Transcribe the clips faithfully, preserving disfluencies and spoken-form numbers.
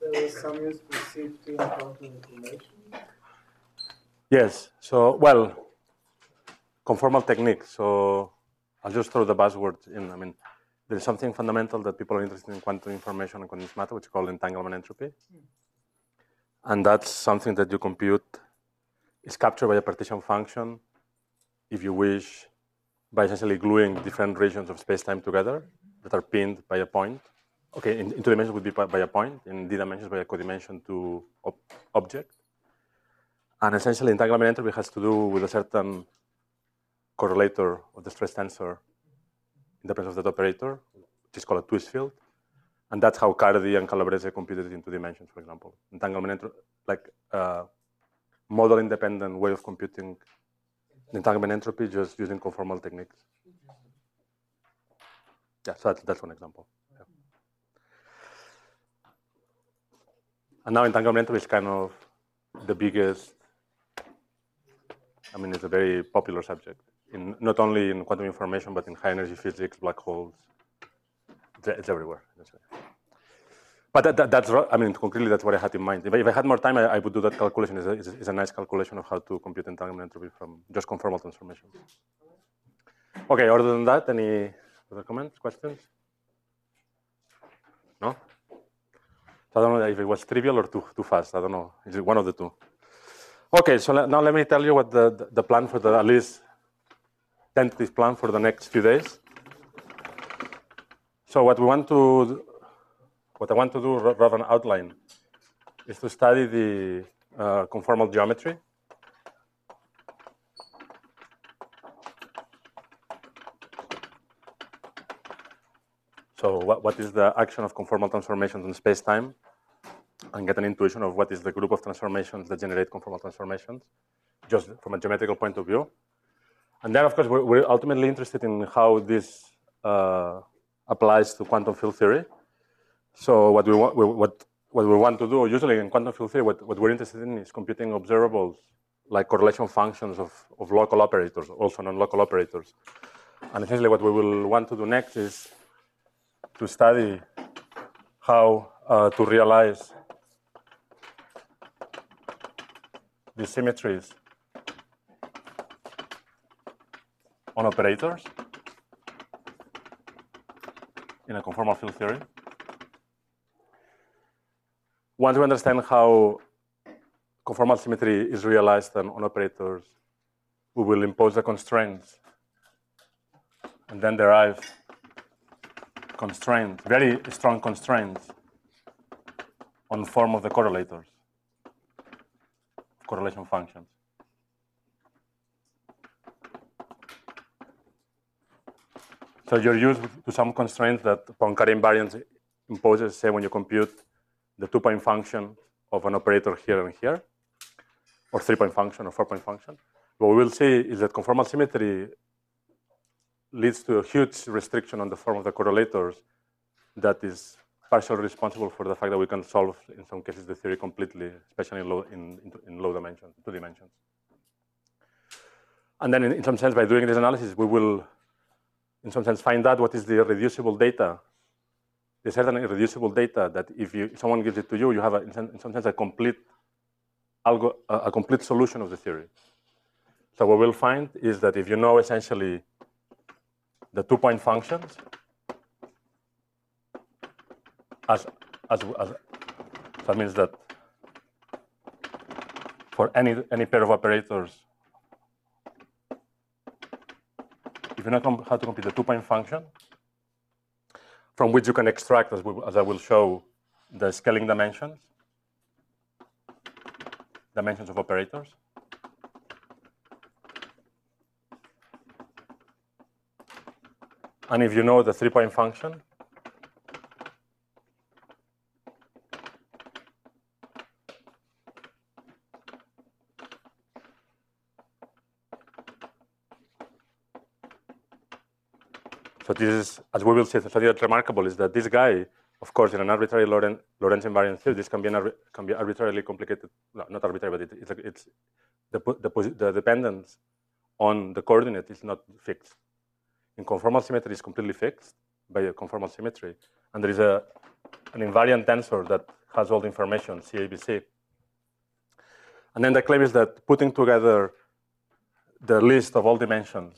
there was some use for safety and counter-information? Yes. So, well, conformal techniques. So I'll just throw the buzzwords in. I mean, there's something fundamental that people are interested in quantum information and condensed matter, which is called entanglement entropy. Mm. And that's something that you compute. It's captured by a partition function, if you wish, by essentially gluing different regions of space-time together that are pinned by a point. Okay, in, in two dimensions would be by a point, in d dimensions by a codimension to ob object. And essentially, entanglement entropy has to do with a certain correlator of the stress tensor in the presence of that operator, which is called a twist field. And that's how Cardy and Calabrese computed it in two dimensions, for example. Entanglement entropy, like a model-independent way of computing entanglement entropy just using conformal techniques. Yeah, so that's, that's one example. Yeah. And now entanglement entropy is kind of the biggest, I mean, it's a very popular subject, in, not only in quantum information, but in high energy physics, black holes. It's, it's everywhere. That's right. But that, that, that's, I mean, concretely, that's what I had in mind. If I, if I had more time, I, I would do that calculation. It's a, it's, a, it's a nice calculation of how to compute entanglement entropy from just conformal transformations. Okay, other than that, any other comments, questions? No? So I don't know if it was trivial or too, too fast. I don't know. Is it one of the two? Okay, so now let me tell you what the, the, the plan for the, at least tentative plan for the next few days. So what we want to, what I want to do rather than outline is to study the uh, conformal geometry. So what, what is the action of conformal transformations in space-time, and get an intuition of what is the group of transformations that generate conformal transformations, just from a geometrical point of view. And then, of course, we're, we're ultimately interested in how this uh, applies to quantum field theory. So what we want, what, what we want to do, usually in quantum field theory, what, what we're interested in is computing observables, like correlation functions of, of local operators, also non-local operators. And essentially what we will want to do next is to study how uh, to realize the symmetries on operators in a conformal field theory. Once we understand how conformal symmetry is realized on, on operators, we will impose the constraints and then derive constraints, very strong constraints on form of the correlators, correlation functions. So you're used to some constraints that Poincare invariance imposes, say, when you compute the two-point function of an operator here and here, or three-point function or four-point function. What we will see is that conformal symmetry leads to a huge restriction on the form of the correlators that is partially responsible for the fact that we can solve, in some cases, the theory completely, especially in low, in, in, in low dimensions, two dimensions. And then, in, in some sense, by doing this analysis, we will, in some sense, find out what is the irreducible data. There's certain irreducible data that if, you, if someone gives it to you, you have, a, in, some, in some sense, a complete, algo, a, a complete solution of the theory. So what we'll find is that if you know essentially the two-point functions, as, as, as that means that for any, any pair of operators, if you know how to compute the two-point function, from which you can extract, as, we, as I will show, the scaling dimensions, dimensions of operators. And if you know the three-point function, so this is, as we will see, the study that's remarkable is that this guy, of course, in an arbitrary Lorentz, Lorentz invariant theory, this can be, an, can be arbitrarily complicated, no, not arbitrary, but it, it's, it's the, the, the dependence on the coordinate is not fixed. In conformal symmetry, it's completely fixed by a conformal symmetry. And there is a an invariant tensor that has all the information, C A B C. And then the claim is that putting together the list of all dimensions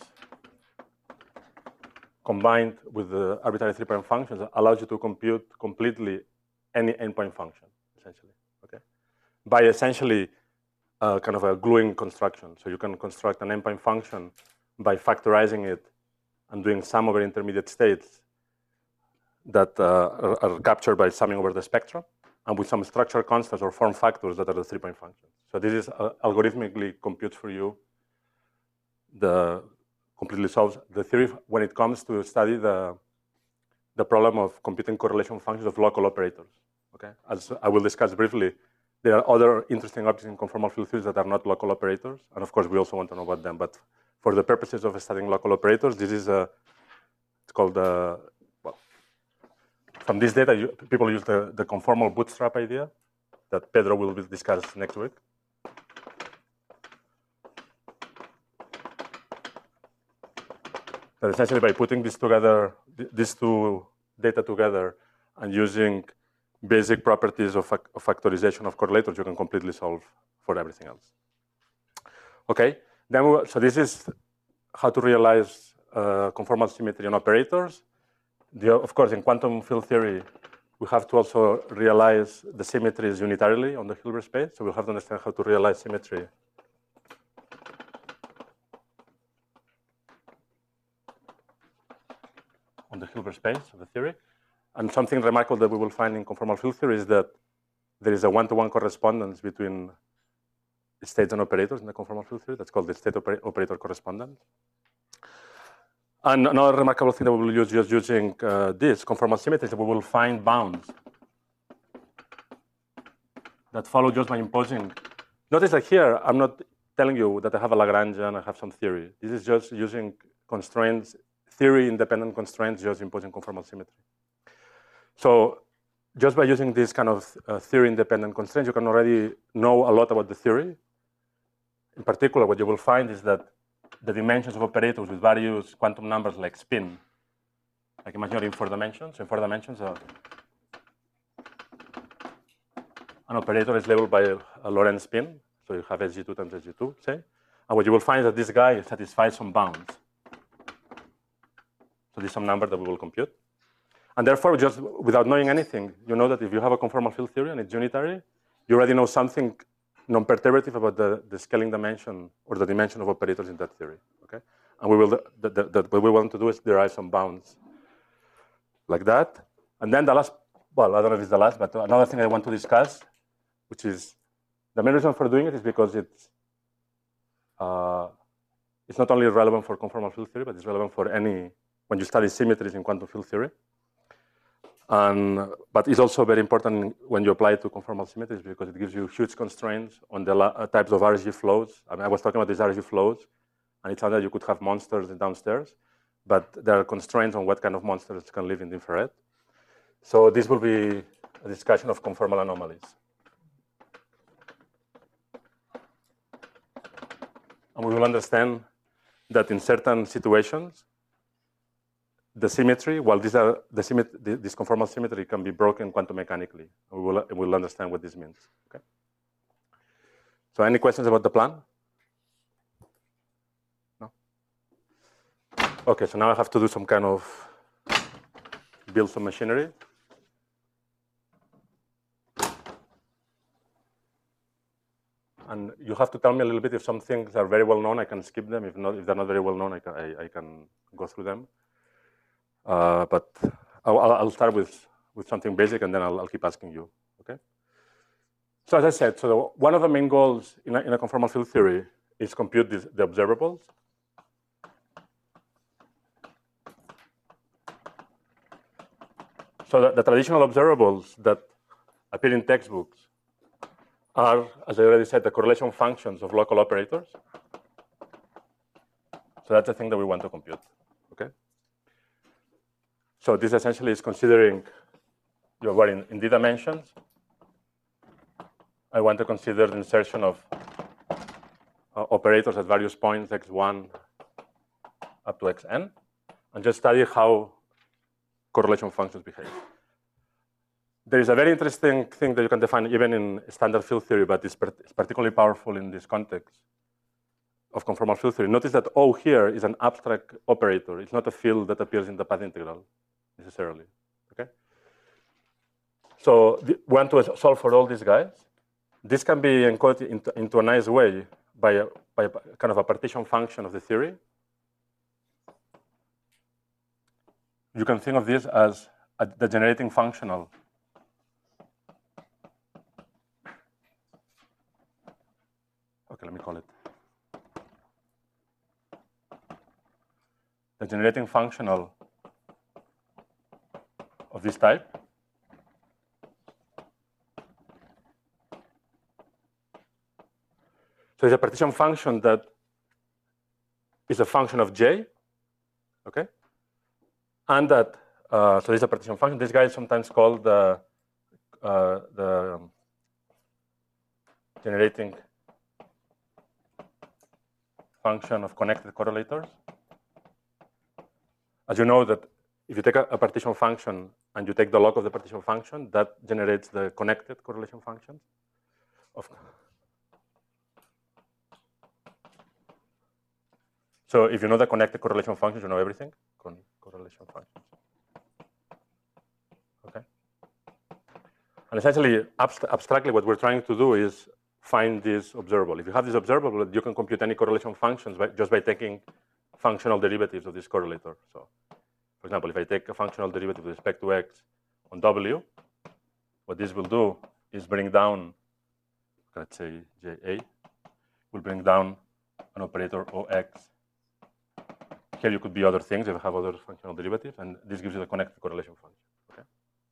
combined with the arbitrary three-point functions allows you to compute completely any endpoint function, essentially, okay? By essentially uh, kind of a gluing construction. So you can construct an endpoint function by factorizing it and doing sum over intermediate states that uh, are, are captured by summing over the spectrum, and with some structure constants or form factors that are the three-point functions. So this is uh, algorithmically computes for you the completely solves the theory when it comes to study the, the problem of computing correlation functions of local operators, okay? As I will discuss briefly, there are other interesting objects in conformal field theories that are not local operators, and of course we also want to know about them, but for the purposes of studying local operators, this is a, it's called, uh, well, from this data, you, people use the, the conformal bootstrap idea that Pedro will discuss next week. That essentially by putting this together, these two data together and using basic properties of, of factorization of correlators, you can completely solve for everything else. Okay, then we, so this is how to realize uh, conformal symmetry on operators. The, of course, in quantum field theory, we have to also realize the symmetries unitarily on the Hilbert space. So we'll have to understand how to realize symmetry on the Hilbert space of the theory. And something remarkable that we will find in conformal field theory is that there is a one-to-one correspondence between states and operators in the conformal field theory. That's called the state-operator correspondence. And another remarkable thing that we will use just using uh, this conformal symmetry is that we will find bounds that follow just by imposing. Notice that here, I'm not telling you that I have a Lagrangian and I have some theory. This is just using constraints, theory-independent constraints, just imposing conformal symmetry. So just by using this kind of uh, theory-independent constraints, you can already know a lot about the theory. In particular, what you will find is that the dimensions of operators with various quantum numbers like spin, like imagine in four dimensions. In four dimensions, uh, an operator is labeled by a, a Lorentz spin. So you have S G two times S G two, say. And what you will find is that this guy satisfies some bounds. So this is some number that we will compute. And therefore, just without knowing anything, you know that if you have a conformal field theory and it's unitary, you already know something non-perturbative about the, the scaling dimension or the dimension of operators in that theory, okay? And we will, the, the, the, what we want to do is derive some bounds like that. And then the last, well, I don't know if it's the last, but another thing I want to discuss, which is, the main reason for doing it is because it's, uh, it's not only relevant for conformal field theory, but it's relevant for any, when you study symmetries in quantum field theory. And, but it's also very important when you apply it to conformal symmetries because it gives you huge constraints on the uh, types of R G flows. I mean, I was talking about these R G flows, and it sounded like you could have monsters downstairs, but there are constraints on what kind of monsters can live in the infrared. So this will be a discussion of conformal anomalies. And we will understand that in certain situations, the symmetry, while these are the symmetry, this conformal symmetry can be broken quantum mechanically. We will we'll understand what this means. Okay. So, any questions about the plan? No. Okay. So now I have to do some kind of build some machinery. And you have to tell me a little bit if some things are very well known, I can skip them. If not, if they're not very well known, I can I, I can go through them. Uh, but I'll, I'll start with, with something basic, and then I'll, I'll keep asking you, okay? So as I said, so one of the main goals in a, in a conformal field theory is compute this, the observables. So the, the traditional observables that appear in textbooks are, as I already said, the correlation functions of local operators. So that's the thing that we want to compute, okay? So this essentially is considering, you know, in, in d dimensions, I want to consider the insertion of uh, operators at various points, x one up to xn, and just study how correlation functions behave. there is a very interesting thing that you can define even in standard field theory, but it's, per it's particularly powerful in this context of conformal field theory. Notice that O here is an abstract operator. It's not a field that appears in the path integral necessarily. Okay. So we want to solve for all these guys. This can be encoded into, into a nice way by a, by a kind of a partition function of the theory. You can think of this as a, the generating functional okay, let me call it the generating functional of this type. So it's a partition function that is a function of J, okay? And that, uh, so this is a partition function. This guy is sometimes called the, uh, the um, generating function of connected correlators. As you know that if you take a, a partition function and you take the log of the partition function, that generates the connected correlation functions of So if you know the connected correlation functions, you know everything. Con correlation functions. Okay. And essentially, abst abstractly, what we're trying to do is find this observable. If you have this observable, you can compute any correlation functions by, just by taking functional derivatives of this correlator. So, for example, if I take a functional derivative with respect to x on W, what this will do is bring down, let's say J A, will bring down an operator O X. Here you could be other things if you have other functional derivatives, and this gives you the connected correlation function. Okay?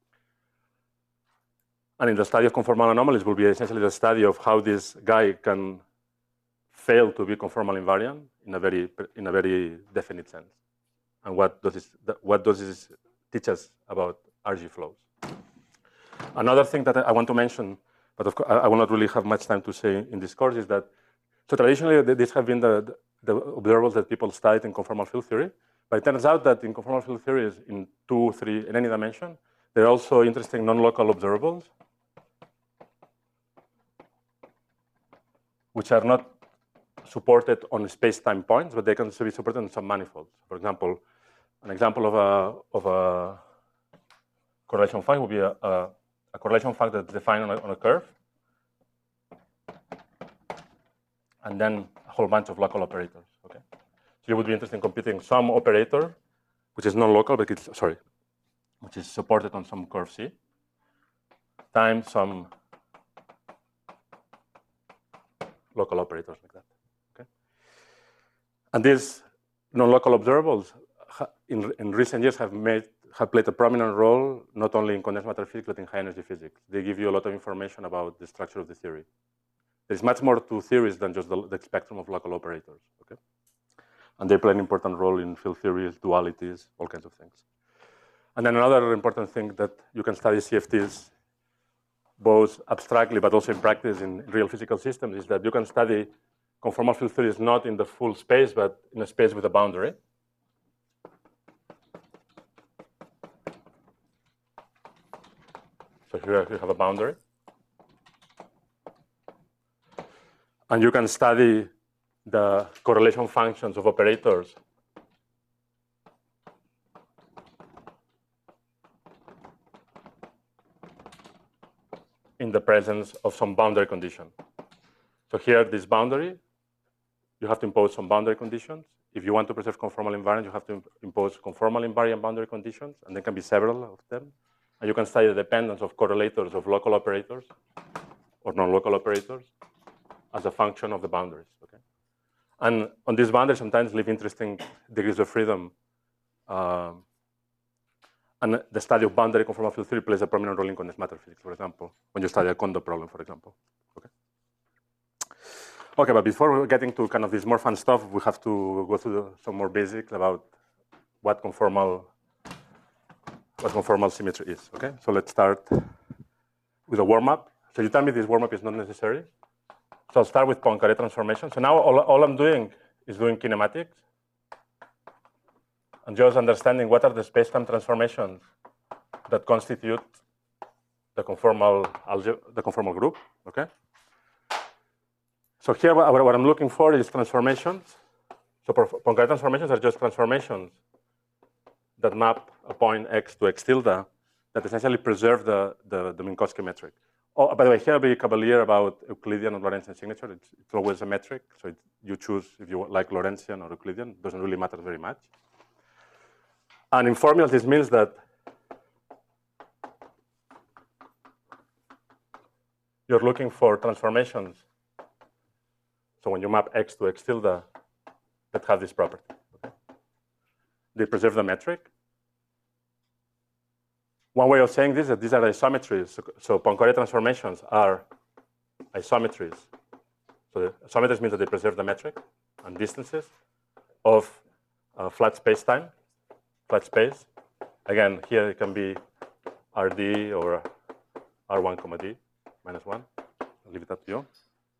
And in the study of conformal anomalies will be essentially the study of how this guy can fail to be conformal invariant in a very in a very definite sense, and what does this what does this teach us about R G flows. Another thing that I want to mention, but of course I will not really have much time to say in this course, is that so traditionally these have been the the observables that people studied in conformal field theory, but it turns out that in conformal field theory, in two, three, in any dimension, there are also interesting non-local observables, which are not supported on space-time points, but they can be supported on some manifolds. For example, an example of a of a correlation function would be a, a, a correlation function that's defined on a, on a curve, and then a whole bunch of local operators. Okay, so you would be interested in computing some operator, which is non-local, but it's sorry, which is supported on some curve C, times some local operators like that. Okay, and these non-local observables in in recent years have made have played a prominent role not only in condensed matter physics but in high energy physics. They give you a lot of information about the structure of the theory. There's much more to theories than just the, the spectrum of local operators, okay? And they play an important role in field theories, dualities, all kinds of things. And then another important thing that you can study C F Ts both abstractly but also in practice in real physical systems is that you can study conformal field theories not in the full space, but in a space with a boundary. So here you have a boundary. And you can study the correlation functions of operators in the presence of some boundary condition. So here, this boundary, you have to impose some boundary conditions. If you want to preserve conformal invariant, you have to impose conformal invariant boundary conditions, and there can be several of them. And you can study the dependence of correlators of local operators or non-local operators as a function of the boundaries, okay? And on these boundaries, sometimes live interesting degrees of freedom. Um, and the study of boundary conformal field theory plays a prominent role in condensed matter physics, for example, when you study a Kondo problem, for example, okay? Okay, but before getting to kind of this more fun stuff, we have to go through some more basics about what conformal, what conformal symmetry is, okay? So let's start with a warm-up. So you tell me this warm-up is not necessary. So I'll start with Poincaré transformation. So now all, all I'm doing is doing kinematics and just understanding what are the space-time transformations that constitute the conformal algebra, the conformal group. Okay. So here, what, what I'm looking for is transformations. So Poincare transformations are just transformations that map a point x to x tilde that essentially preserve the, the, the Minkowski metric. Oh, by the way, here I'll be cavalier about Euclidean or Lorentzian signature. It's, it's always a metric, so it, you choose if you like Lorentzian or Euclidean. It doesn't really matter very much. And in formulas, this means that you're looking for transformations. So when you map x to x tilde, that have this property. Okay? They preserve the metric. One way of saying this is that these are isometries. So, so Poincare transformations are isometries. So the isometries means that they preserve the metric and distances of uh, flat space-time, flat space. Again, here it can be R D or R one comma D minus one. I'll leave it up to you.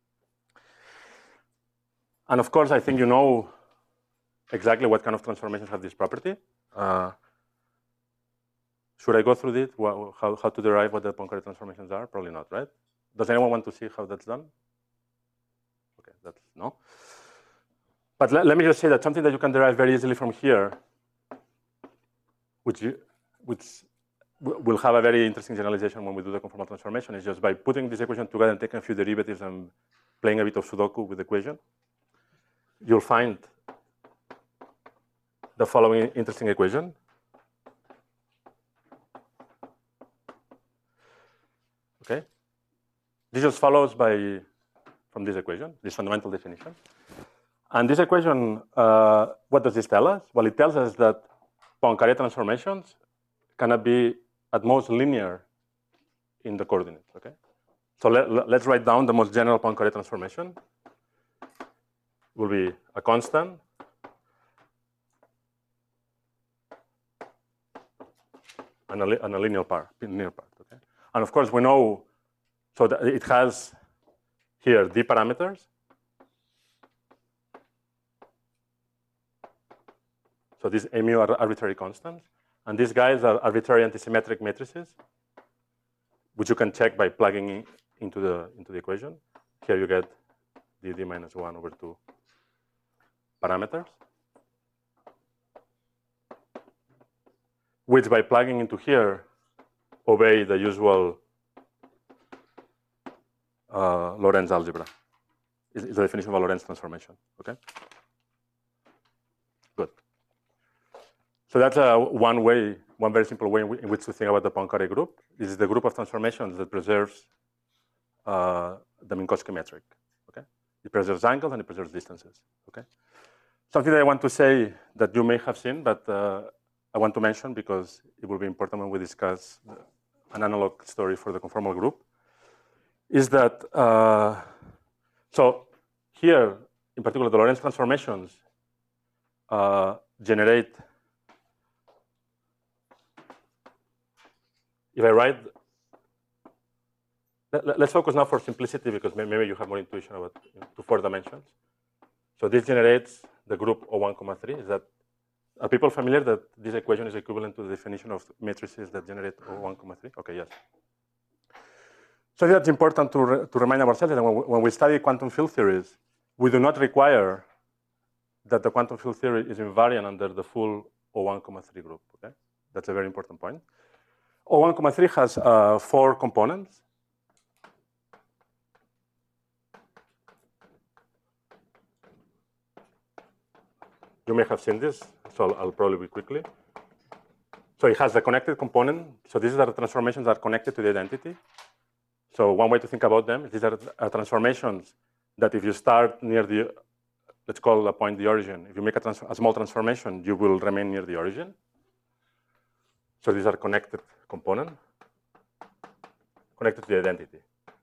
And of course, I think you know exactly what kind of transformations have this property. Uh, should I go through it? How, how to derive what the Poincare transformations are? Probably not, right? Does anyone want to see how that's done? Okay, that's no. But let, let me just say that something that you can derive very easily from here, which, you, which will have a very interesting generalization when we do the conformal transformation, is just by putting this equation together and taking a few derivatives and playing a bit of Sudoku with the equation, you'll find the following interesting equation. Okay, this just follows by from this equation, this fundamental definition. And this equation, uh, what does this tell us? Well, it tells us that Poincare transformations cannot be at most linear in the coordinates. Okay, so let, let's write down the most general Poincare transformation. Will be a constant and a, and a linear part, linear part. Okay, and of course we know, so that it has here d parameters. So these mu are arbitrary constants, and these guys are arbitrary antisymmetric matrices, which you can check by plugging in into the into the equation. Here you get d d minus one over two parameters, which by plugging into here obey the usual uh, Lorentz algebra. Is the definition of a Lorentz transformation. Okay. Good. So that's uh, one way, one very simple way in, in which to think about the Poincare group. This is the group of transformations that preserves uh, the Minkowski metric. Okay, it preserves angles and it preserves distances. Okay, something that I want to say that you may have seen, but uh, I want to mention because it will be important when we discuss an analog story for the conformal group, is that uh, so here in particular the Lorentz transformations uh, generate. If I write, let, let's focus now for simplicity because maybe you have more intuition about you know, to four dimensions. So this generates the group O one comma three. Is that, are people familiar that this equation is equivalent to the definition of matrices that generate O one comma three? Okay, yes. So that's important to, re, to remind ourselves that when we, when we study quantum field theories, we do not require that the quantum field theory is invariant under the full O one comma three group. Okay, that's a very important point. O one comma three has uh, four components. You may have seen this, so I'll, I'll probably be quickly. So it has the connected component. So these are the transformations that are connected to the identity. So one way to think about them, these are uh, transformations that if you start near the, let's call a point the origin, if you make a, trans a small transformation, you will remain near the origin. So these are connected component, connected to the identity.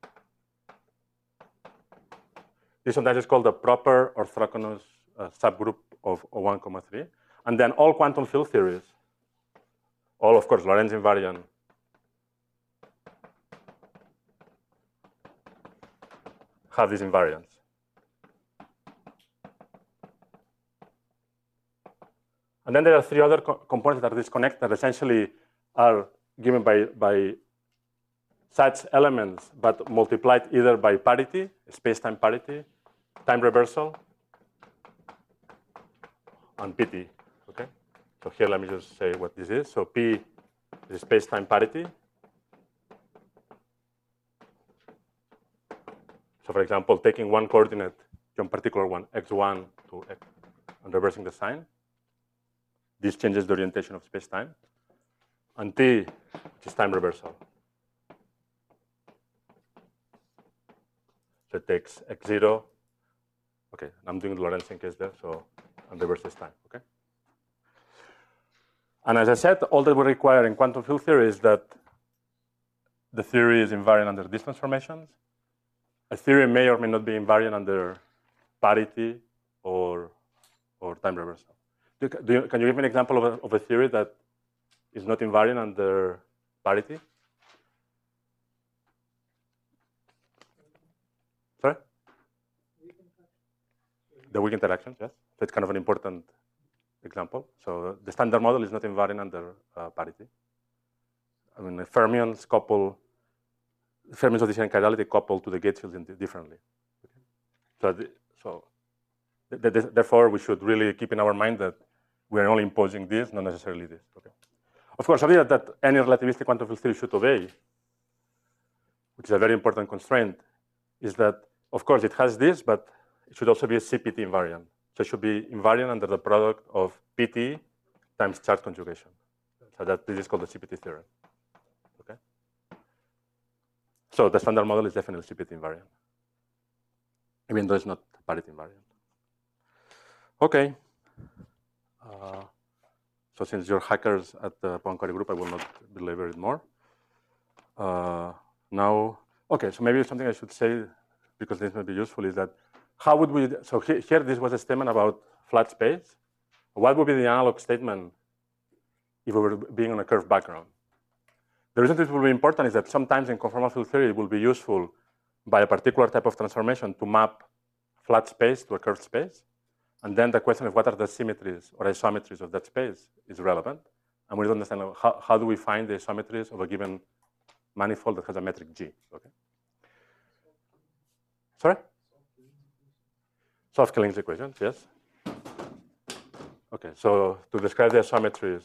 This sometimes is called the proper orthogonal uh, subgroup of O one comma three. And then all quantum field theories, all of course Lorentz invariant, have these invariants. And then there are three other co components that are disconnected that essentially are given by, by such elements, but multiplied either by parity, space-time parity, time reversal, and P T. Okay. So here, let me just say what this is. So P is space-time parity. So for example, taking one coordinate, one particular one, x one to x, and reversing the sign. This changes the orientation of space-time. And T, which is time reversal. So it takes x zero. Okay, I'm doing the Lorentzian case there, so and reverses time. Okay. And as I said, all that we require in quantum field theory is that the theory is invariant under these transformations. A theory may or may not be invariant under parity or, or time reversal. Do, do you, can you give me an example of a, of a theory that is not invariant under parity? Sorry? The weak interactions, yes. So it's kind of an important example. So the standard model is not invariant under uh, parity. I mean, the fermions couple, fermions of the same chirality couple to the gauge fields differently. Okay. So, the, so th th therefore, we should really keep in our mind that we are only imposing this, not necessarily this. Okay. Of course, something that, that any relativistic quantum field theory should obey, which is a very important constraint, is that, of course, it has this, but it should also be a C P T invariant. So it should be invariant under the product of P T times charge conjugation. So that this is called the C P T theorem. Okay. So the standard model is definitely C P T invariant, even though it's not parity invariant. Okay. Uh, so since you're hackers at the Poincaré group, I will not belabor it more. Uh, now, okay, so maybe something I should say, because this may be useful, is that how would we, so here, here this was a statement about flat space. What would be the analog statement if we were being on a curved background? The reason this will be important is that sometimes in conformal field theory, it will be useful by a particular type of transformation to map flat space to a curved space. And then the question of what are the symmetries or isometries of that space is relevant. And we need to understand how, how do we find the isometries of a given manifold that has a metric G. Okay. Sorry? Soft Killing's equations, yes. Okay, so to describe the isometries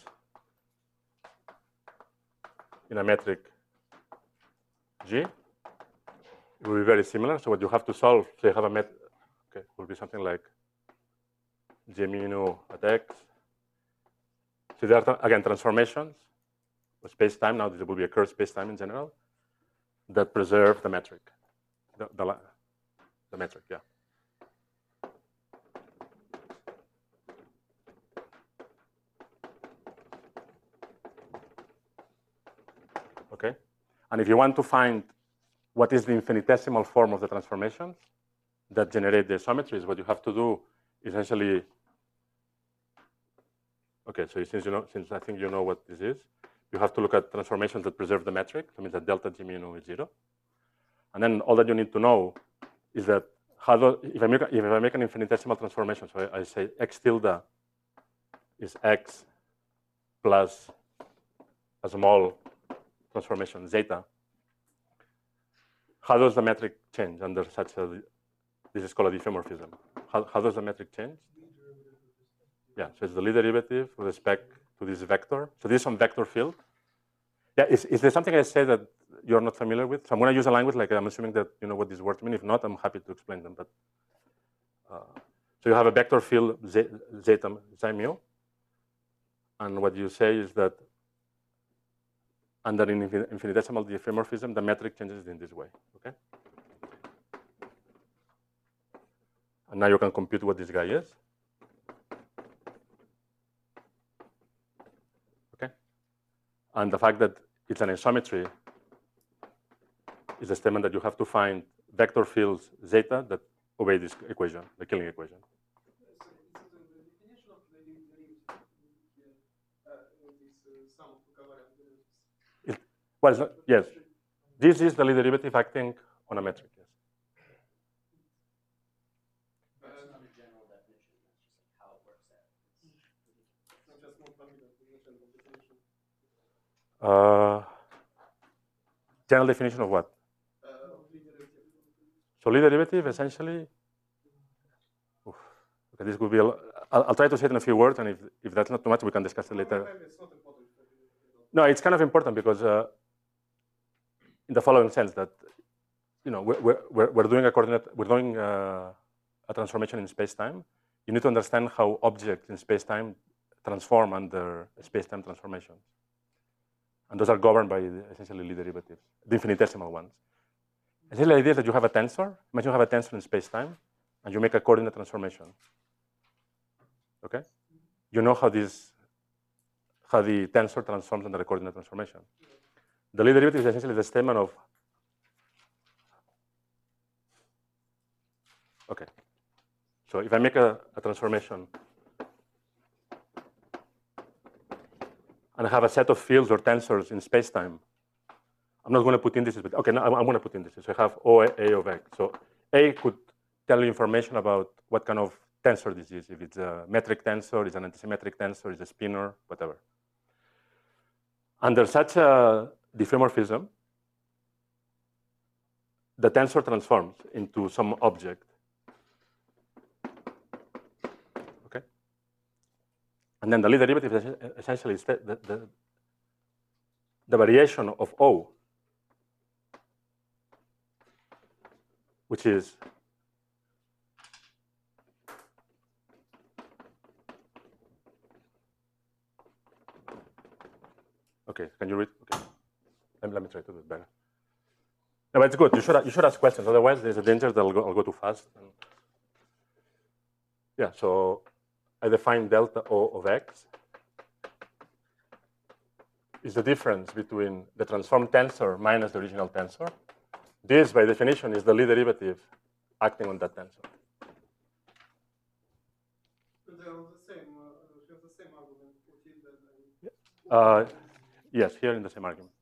in a metric G, it will be very similar. So what you have to solve, so you have a met, okay, will be something like J mu nu at X. So there are, again, transformations of space-time. Now there will be a curved space-time in general that preserve the metric, the, the, the metric, yeah. Okay, and if you want to find what is the infinitesimal form of the transformations that generate the isometries, what you have to do is essentially, okay, so since you know, since I think you know what this is, you have to look at transformations that preserve the metric. That means that delta G mu nu is zero, and then all that you need to know is that how do, if I make if I make an infinitesimal transformation, so I, I say x tilde is x plus a small transformation zeta, how does the metric change under such a, this is called a diffeomorphism. How, how does the metric change? Yeah, so it's the Lie derivative with respect to this vector. So this is some vector field. Yeah, is, is there something I say that you're not familiar with? So I'm going to use a language like I'm assuming that you know what these words mean. If not, I'm happy to explain them. But uh, so you have a vector field zeta xi mu, and what you say is that under infinitesimal diffeomorphism, the metric changes in this way. Okay. And now you can compute what this guy is. Okay. And the fact that it's an isometry is a statement that you have to find vector fields zeta that obey this equation, the Killing equation. It, well, not, yes. This is the Lie derivative acting on a metric, yes. That's not a general definition, that's just like how it works out. Uh, General definition of what? So Lie derivative essentially. Oof, okay, this would be. A, I'll, I'll try to say it in a few words, and if, if that's not too much, we can discuss it later. No, it's kind of important because, uh, in the following sense, that you know we're we're, we're doing a coordinate, we're doing uh, a transformation in space-time. You need to understand how objects in space-time transform under space-time transformations, and those are governed by essentially Lie derivatives, the infinitesimal ones. Essentially, the idea is that you have a tensor. Imagine you have a tensor in space-time, and you make a coordinate transformation. Okay, you know how this, how the tensor transforms under a coordinate transformation. The Lie derivative is essentially the statement of. Okay, so if I make a, a transformation, and I have a set of fields or tensors in space-time, I'm not going to put indices, but okay, no, I'm, I'm going to put indices. So I have O A of X. So A could tell you information about what kind of tensor this is. If it's a metric tensor, it's an antisymmetric tensor, it's a spinor, whatever. Under such a diffeomorphism, the tensor transforms into some object. Okay? And then the Lie derivative is essentially the, the, the, the variation of O, which is okay. Can you read? Okay, let me, let me try to do it better. No, but it's good. You should you should ask questions. Otherwise, there's a danger that I'll go, I'll go too fast. And yeah. So I define delta O of X is the difference between the transformed tensor minus the original tensor. This, by definition, is the Lie derivative acting on that tensor. They are the same. Uh, we have the same argument for tilde and. Uh, yes, here in the same argument.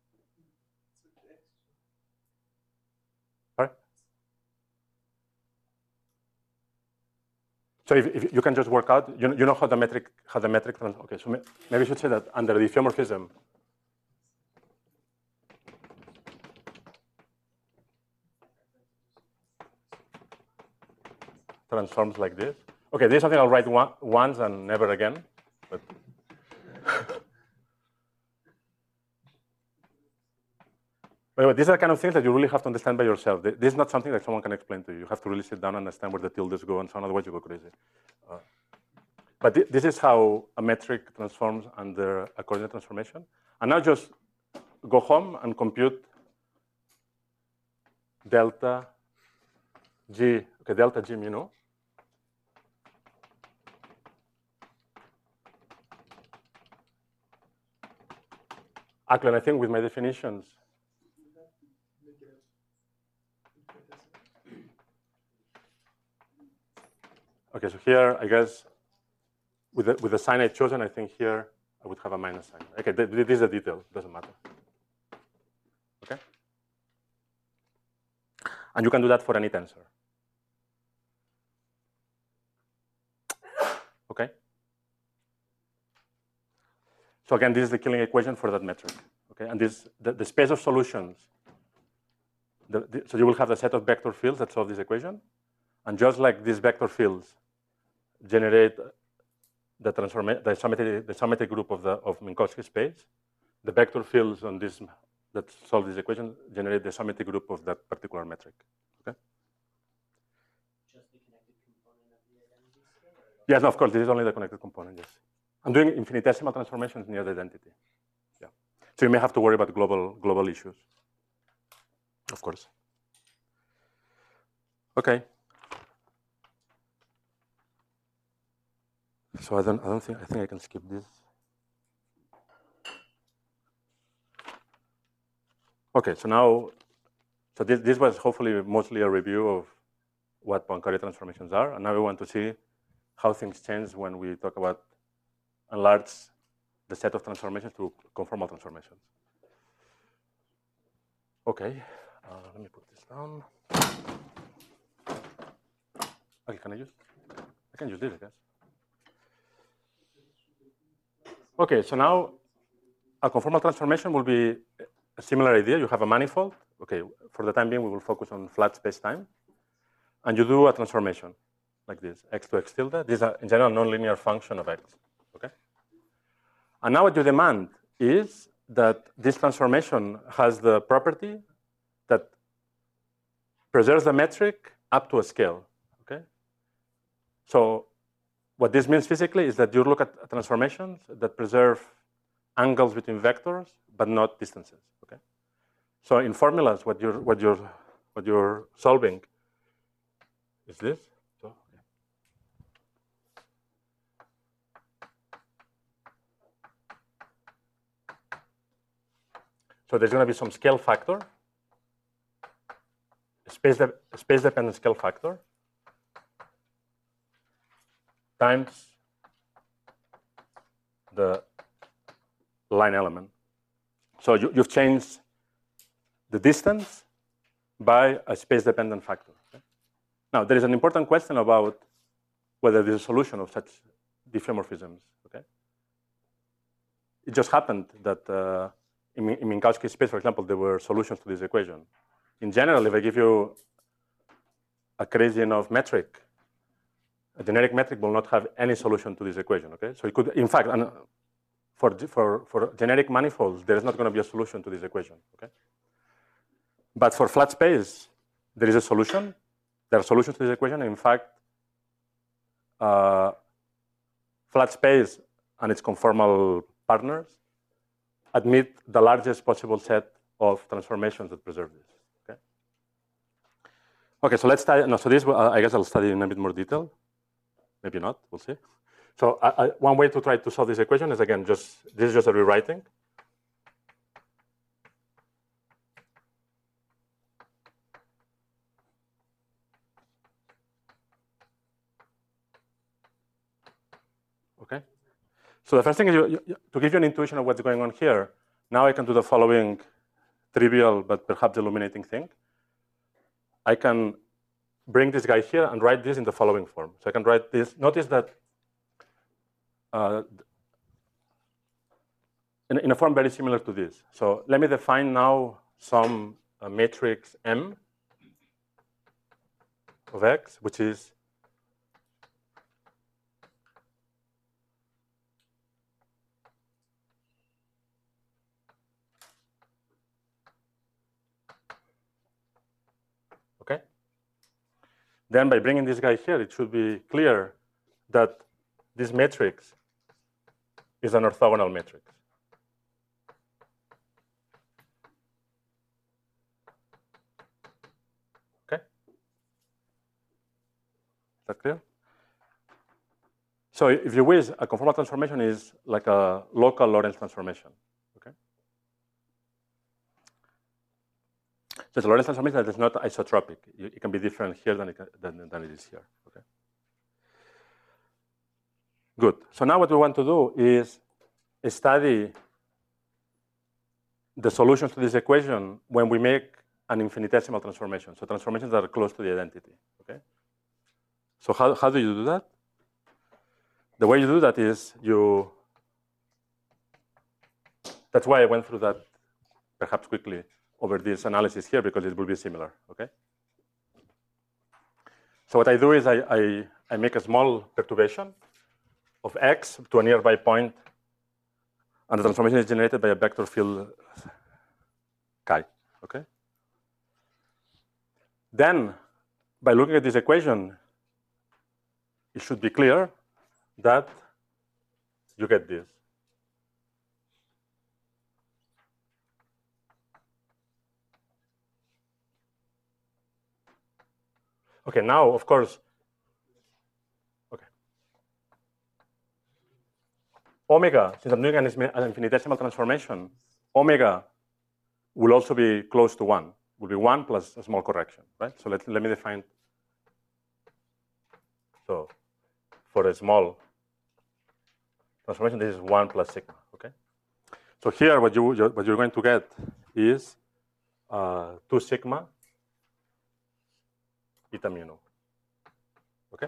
Sorry? So if, if you can just work out, you, you know how the metric how the metric trans. Okay, so maybe I should say that under the diffeomorphism. Transforms like this. Okay, this is something I'll write one, once and never again. But anyway, these are the kind of things that you really have to understand by yourself. This is not something that someone can explain to you. You have to really sit down and understand where the tildes go and so on, otherwise you go crazy. Uh, but th this is how a metric transforms under a coordinate transformation. And now just go home and compute delta G, okay, delta G mu nu. Actually, I think with my definitions, okay, so here, I guess, with the, with the sign I've chosen, I think here I would have a minus sign. Okay, th this is a detail, doesn't matter. Okay? And you can do that for any tensor. Okay? So again, this is the Killing equation for that metric. Okay, and this the, the space of solutions. The, the, so you will have the set of vector fields that solve this equation, and just like these vector fields generate the transform the symmetry the symmetry group of the of Minkowski space, the vector fields on this that solve this equation generate the symmetry group of that particular metric. Okay. Just the connected component of the identity scale? Yes, no, of course, this is only the connected component. Yes. I'm doing infinitesimal transformations near the identity. Yeah. So you may have to worry about global global issues. Of course. Okay. So I don't I don't think I think I can skip this. Okay, so now so this this was hopefully mostly a review of what Poincare transformations are, and now we want to see how things change when we talk about enlarge the set of transformations to conformal transformations. Okay, uh, let me put this down. Okay, can I use? I can use this, I guess. Okay, so now a conformal transformation will be a similar idea. You have a manifold. Okay, for the time being, we will focus on flat space-time. And you do a transformation like this, x to x tilde. This is, a, in general, a nonlinear function of x. Okay? And now what you demand is that this transformation has the property that preserves the metric up to a scale. Okay? So what this means physically is that you look at transformations that preserve angles between vectors, but not distances. Okay? So in formulas, what you're, what you're, what you're solving is this. So, yeah. so there's going to be some scale factor, space, de space dependent scale factor, times the line element. So you, you've changed the distance by a space dependent factor. Okay? Now, there is an important question about whether there is a solution of such diffeomorphisms. Okay? It just happened that uh, in, in Minkowski space, for example, there were solutions to this equation. In general, if I give you a crazy enough metric, a generic metric will not have any solution to this equation. Okay? So it could, in fact, and for, for, for generic manifolds, there is not going to be a solution to this equation. Okay? But for flat space, there is a solution. There are solutions to this equation. In fact, uh, flat space and its conformal partners admit the largest possible set of transformations that preserve this. Okay. Okay. So let's study. No, so this, uh, I guess, I'll study in a bit more detail. Maybe not. We'll see. So I, I, one way to try to solve this equation is again just this is just a rewriting. Okay. So the first thing is you, you, to give you an intuition of what's going on here. Now I can do the following trivial but perhaps illuminating thing. I can bring this guy here and write this in the following form. So I can write this. Notice that uh, in, in a form very similar to this. So let me define now some uh, matrix M of X, which is okay. Then by bringing this guy here, it should be clear that this matrix is an orthogonal matrix. Okay? Is that clear? So if you wish, a conformal transformation is like a local Lorentz transformation. Okay? So it's a Lorentz transformation that is not isotropic. It can be different here than it, can, than, than it is here. Okay? Good. So now what we want to do is study the solutions to this equation when we make an infinitesimal transformation. So transformations that are close to the identity. Okay? So how, how do you do that? The way you do that is you, that's why I went through that perhaps quickly over this analysis here because it will be similar, okay? So what I do is I, I, I make a small perturbation of X to a nearby point, and the transformation is generated by a vector field chi, okay? Then, by looking at this equation, it should be clear that you get this. Okay, now, of course, okay. Omega, since I'm doing an infinitesimal transformation, omega will also be close to one. Will be one plus a small correction, right? So let, let me define. So for a small transformation, this is one plus sigma, okay? So here, what, you, what you're going to get is uh, two sigma eta mu nu, okay?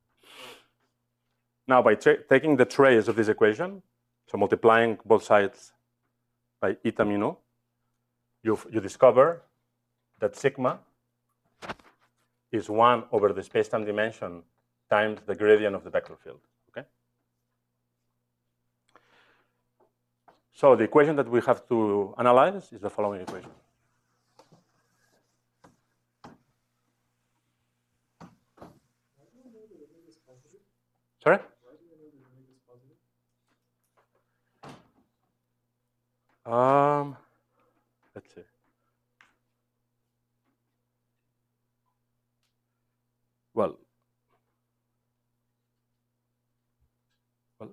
Now, by taking the trace of this equation, so multiplying both sides by eta mu nu, you, you discover that sigma is one over the space-time dimension times the gradient of the vector field, okay? So the equation that we have to analyze is the following equation. Sorry? Um, let's see. Well, well, um,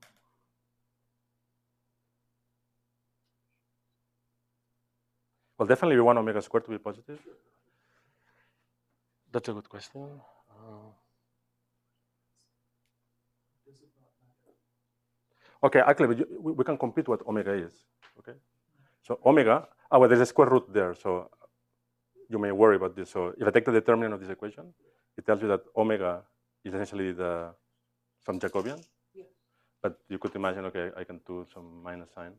well, definitely we want omega squared to be positive. That's a good question. Uh, okay, actually, we, we can compute what omega is. Okay, so omega. Oh, well, there's a square root there, so you may worry about this. So if I take the determinant of this equation, it tells you that omega is essentially the some Jacobian. Yeah. But you could imagine, okay, I can do some minus sign.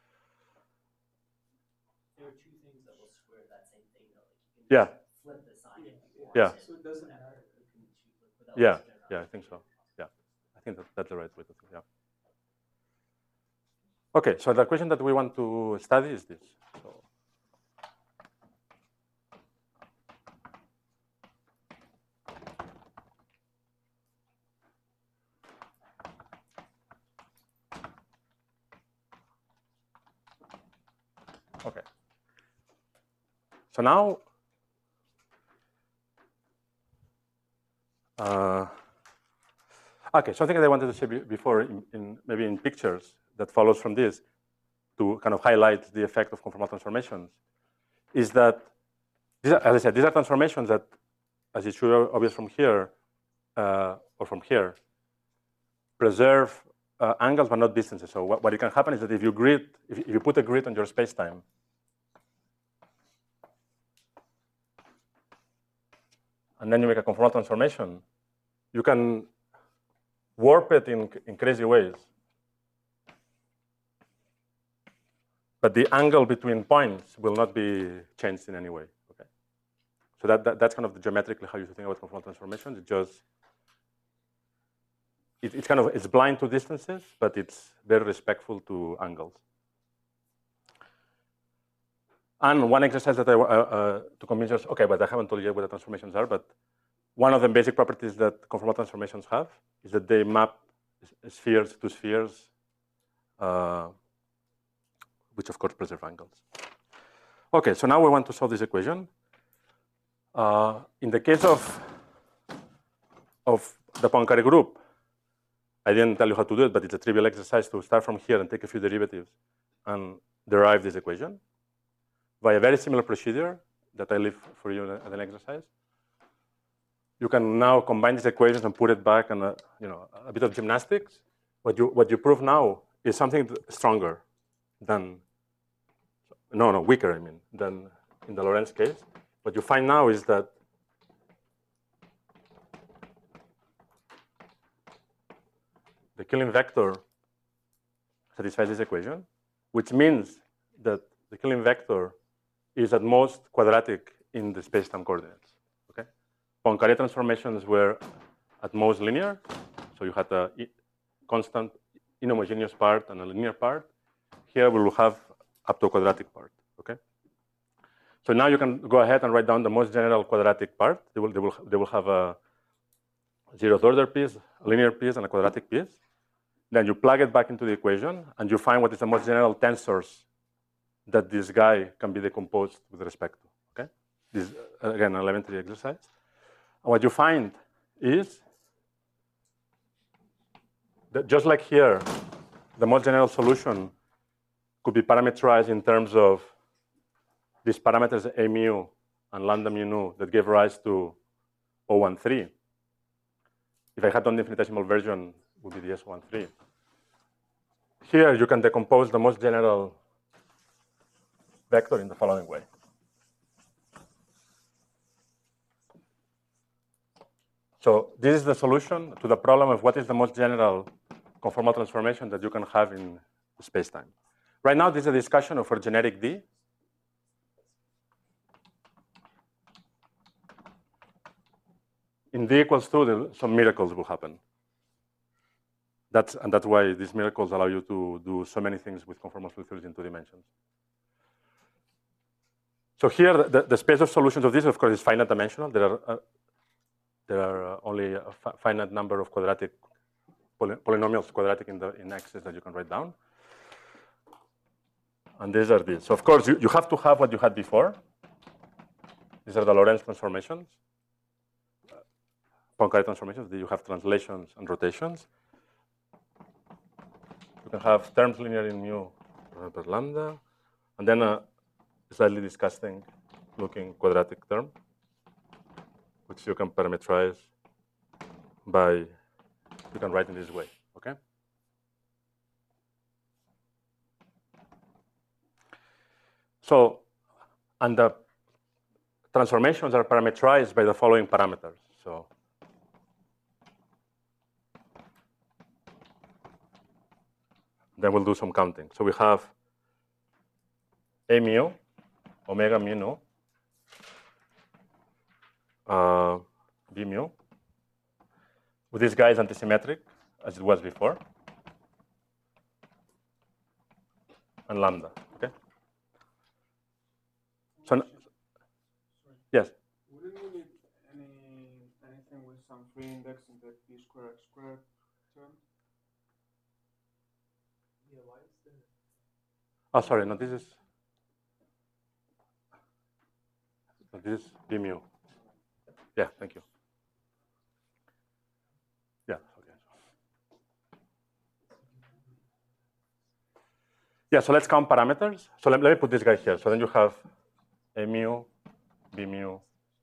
There are two things that will square that same thing, though. Like you can Yeah. flip the sign if you want. Yeah. So it doesn't matter. Yeah, yeah, I think so. Yeah, I think that, that's the right way to think. Yeah. Okay, so the question that we want to study is this. So, okay. So now, uh, okay, something that I wanted to say before, in, in maybe in pictures that follows from this, to kind of highlight the effect of conformal transformations, is that, these are, as I said, these are transformations that, as it should be obvious from here, uh, or from here, preserve uh, angles but not distances. So what, what it can happen is that if you grid, if, if you put a grid on your spacetime, and then you make a conformal transformation, you can warp it in, in crazy ways. But the angle between points will not be changed in any way. Okay, so that, that that's kind of the geometrically how you should think about conformal transformations. It just it, it's kind of it's blind to distances, but it's very respectful to angles. And one exercise that I uh, uh, to convince us, okay, but I haven't told you yet what the transformations are. But one of the basic properties that conformal transformations have is that they map spheres to spheres. Uh, which of course preserve angles. Okay, so now we want to solve this equation. Uh, in the case of, of the Poincaré group, I didn't tell you how to do it, but it's a trivial exercise to start from here and take a few derivatives and derive this equation by a very similar procedure that I leave for you as an exercise. You can now combine these equations and put it back and uh, you know, a bit of gymnastics. What you, what you prove now is something stronger than, no, no, weaker, I mean, than in the Lorentz case. What you find now is that the Killing vector satisfies this equation, which means that the Killing vector is at most quadratic in the space-time coordinates. Okay, Poincaré transformations were at most linear, so you had a constant inhomogeneous part and a linear part. Here we will have up to a quadratic part, okay? So now you can go ahead and write down the most general quadratic part. They will, they will, they will have a zeroth order piece, a linear piece, and a quadratic piece. Then you plug it back into the equation, and you find what is the most general tensors that this guy can be decomposed with respect to, okay? This is, again, an elementary exercise. And what you find is that just like here, the most general solution could be parameterized in terms of these parameters A mu and lambda mu nu that gave rise to zero one three. If I had done the infinitesimal version, it would be the S one three. Here, you can decompose the most general vector in the following way. So this is the solution to the problem of what is the most general conformal transformation that you can have in space-time. Right now, this is a discussion of a generic D. in d equals two, then some miracles will happen. That's, and that's why these miracles allow you to do so many things with conformal field theories in two dimensions. So here, the, the space of solutions of this, of course, is finite dimensional. There are, uh, there are uh, only a fi finite number of quadratic poly polynomials quadratic in, the, in X's that you can write down. And these are these. So of course, you, you have to have what you had before. These are the Lorentz transformations. Poincare transformations. You have translations and rotations. You can have terms linear in mu per lambda, and then a slightly disgusting looking quadratic term, which you can parameterize by, you can write in this way, okay? So, and the transformations are parameterized by the following parameters. So, then we'll do some counting. So we have A mu, omega mu nu, uh, B mu. With this guy is antisymmetric, as it was before, and lambda, okay? So, yes? Wouldn't you need any, anything with some free index in the p squared x squared term? Yeah, why is the Oh, sorry, no, this is, no, this is B mu. Yeah, thank you. Yeah, okay. Yeah, so let's count parameters. So let, let me put this guy here. So then you have A mu, B mu.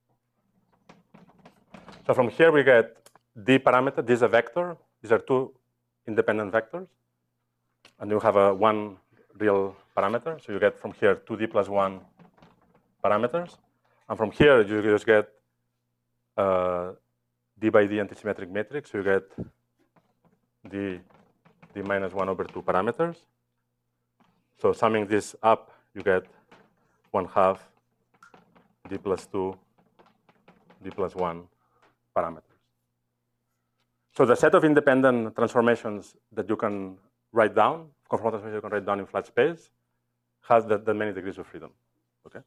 So from here we get D parameter. This is a vector. These are two independent vectors. And you have a one real parameter. So you get from here two D plus one parameters. And from here you just get uh, D by D antisymmetric matrix. So you get D, D minus one over two parameters. So summing this up, you get one half D plus two, D plus one parameters. So the set of independent transformations that you can write down, conformal transformations you can write down in flat space, has that, that many degrees of freedom, okay?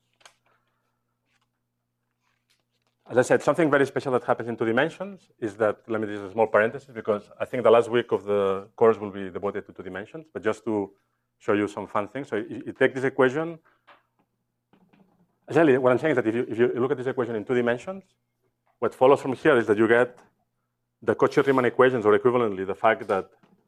As I said, something very special that happens in two dimensions is that, let me do a small parenthesis, because I think the last week of the course will be devoted to two dimensions, but just to show you some fun things. So you, you take this equation. Essentially, what I'm saying is that if you, if you look at this equation in two dimensions, what follows from here is that you get the Cauchy-Riemann equations, or equivalently, the fact that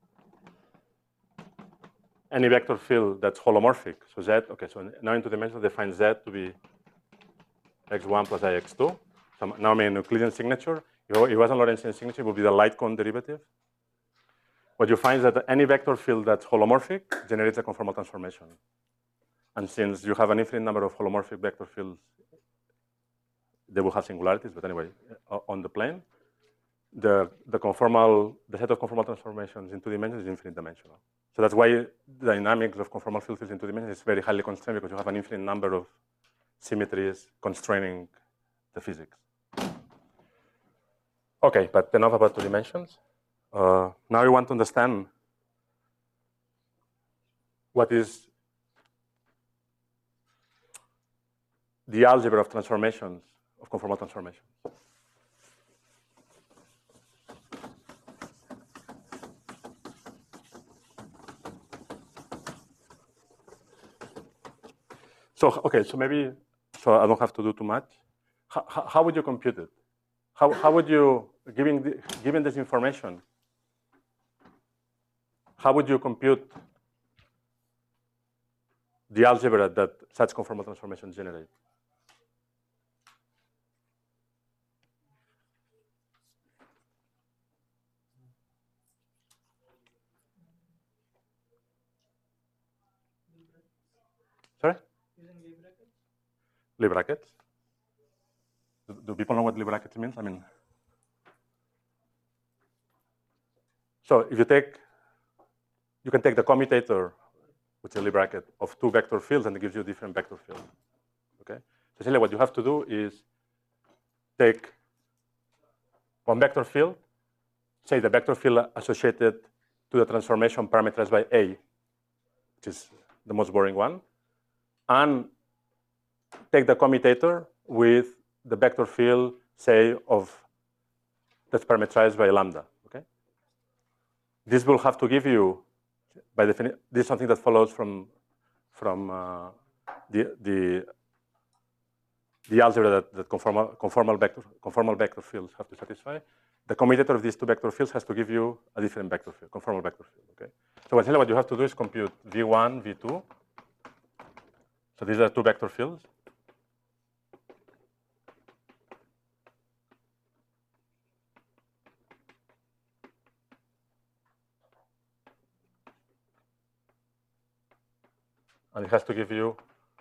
any vector field that's holomorphic, so Z, okay, so now in two dimensions, they find Z to be x one plus I x two. So now I'm in Euclidean signature. If it wasn't Lorentzian signature, it would be the light cone derivative. What you find is that any vector field that's holomorphic generates a conformal transformation. And since you have an infinite number of holomorphic vector fields, they will have singularities, but anyway, on the plane, the, the conformal, the set of conformal transformations in two dimensions is infinite dimensional. So that's why the dynamics of conformal field theories in two dimensions is very highly constrained, because you have an infinite number of symmetries constraining the physics. Okay, but enough about two dimensions. Uh, now we want to understand what is the algebra of transformations, of conformal transformations. So, okay, so maybe, so I don't have to do too much. How, how would you compute it? How, how would you, given, the, given this information, how would you compute the algebra that such conformal transformations generate? Sorry? using Lie brackets? Lie brackets? Do, do people know what Lie brackets means? I mean, so if you take, you can take the commutator, which is a Lie bracket, of two vector fields, and it gives you different vector fields. Okay? So essentially what you have to do is take one vector field, say the vector field associated to the transformation parameterized by A, which is the most boring one, and take the commutator with the vector field, say, of that's parameterized by lambda. Okay. This will have to give you, by definition, this is something that follows from from uh, the the the algebra that, that conformal conformal vector conformal vector fields have to satisfy. The commutator of these two vector fields has to give you a different vector field, conformal vector field. Okay. So essentially, what you have to do is compute v one, v two. So these are two vector fields. And it has to give you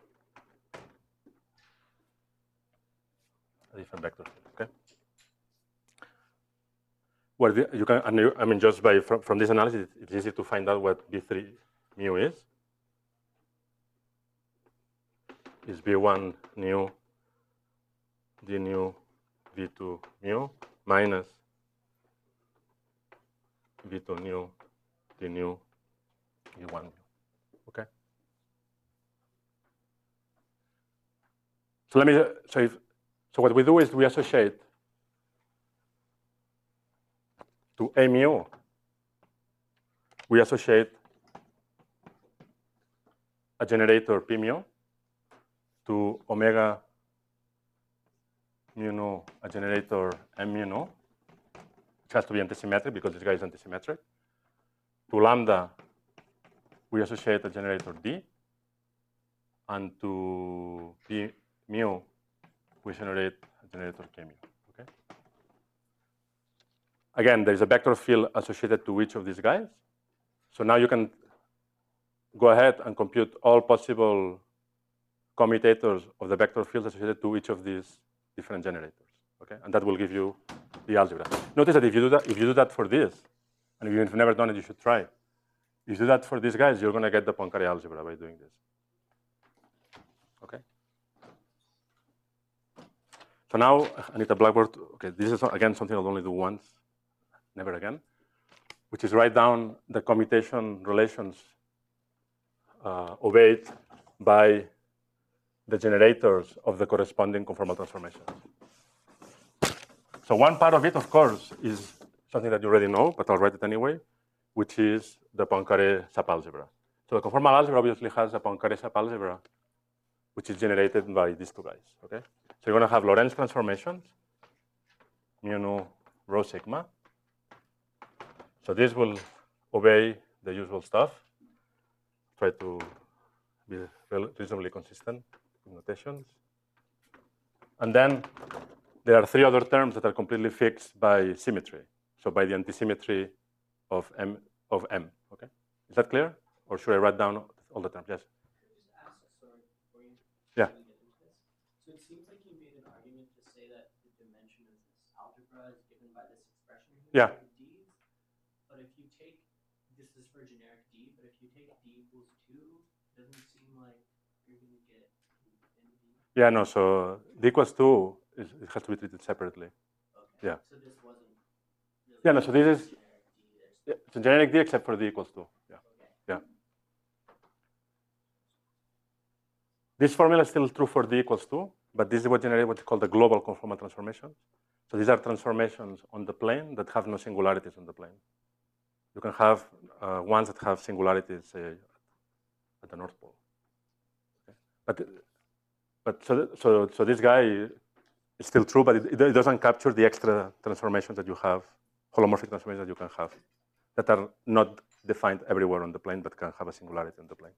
a different vector field, okay? Well, the, you can, and you, I mean, just by from, from this analysis, it's easy to find out what v three mu is. Is v one nu d nu v two mu minus v two nu d nu v one mu, okay? So let me, so if, so what we do is we associate to A mu, we associate a generator P mu to omega mu nu, a generator M mu nu, which has to be antisymmetric because this guy is antisymmetric. To lambda, we associate a generator D, and to P mu, we generate a generator K mu. Okay. Again, there is a vector field associated to each of these guys. So now you can go ahead and compute all possible commutators of the vector fields associated to each of these different generators. Okay, and that will give you the algebra. Notice that if you do that, if you do that for this, and if you've never done it, you should try. If you do that for these guys, you're going to get the Poincare algebra by doing this. Okay. So now I need a blackboard. Okay, this is again something I'll only do once, never again, which is write down the commutation relations uh, obeyed by the generators of the corresponding conformal transformations. So one part of it, of course, is something that you already know, but I'll write it anyway, which is the Poincare subalgebra. So the conformal algebra obviously has a Poincare subalgebra, which is generated by these two guys. Okay. So you're going to have Lorentz transformations, mu nu rho sigma. So this will obey the usual stuff. Try to be reasonably consistent with notations. And then there are three other terms that are completely fixed by symmetry. So by the antisymmetry of M of M. Okay. Is that clear? Or should I write down all the terms? Yes. Yeah. So it seems like you made an argument to say that the dimension of this algebra is given by this expression here. Yeah. D. But if you take, this is for generic D, but if you take D equals two, it doesn't seem like you're going to get N D. Yeah, no, so D equals two, is, it has to be treated separately. Okay. Yeah. So this wasn't really Yeah, no, so this is, generic D. yeah, it's a generic D except for D equals two. Yeah. Okay. Yeah. This formula is still true for D equals two, but this is what generates what's called the global conformal transformations. So these are transformations on the plane that have no singularities on the plane. You can have uh, ones that have singularities, say, at the North Pole. Okay. But but so so so this guy is still true, but it, it doesn't capture the extra transformations that you have, holomorphic transformations that you can have, that are not defined everywhere on the plane, but can have a singularity on the plane.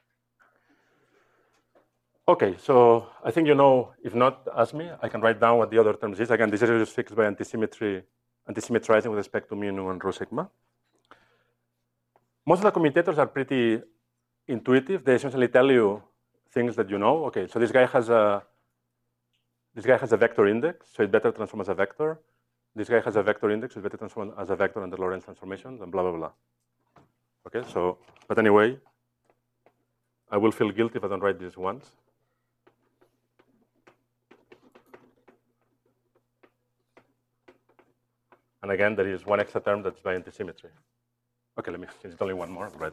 Okay, so I think you know, if not, ask me. I can write down what the other terms is. Again, this is just fixed by antisymmetry, antisymmetrizing with respect to mu nu and rho sigma. Most of the commutators are pretty intuitive. They essentially tell you things that you know. Okay, so this guy has a this guy has a vector index, so it better transform as a vector. This guy has a vector index, so it better transform as a vector under Lorentz transformations, and blah blah blah. Okay, so but anyway, I will feel guilty if I don't write this once. And again, there is one extra term that's by antisymmetry. Okay, let me, it's only one more, right?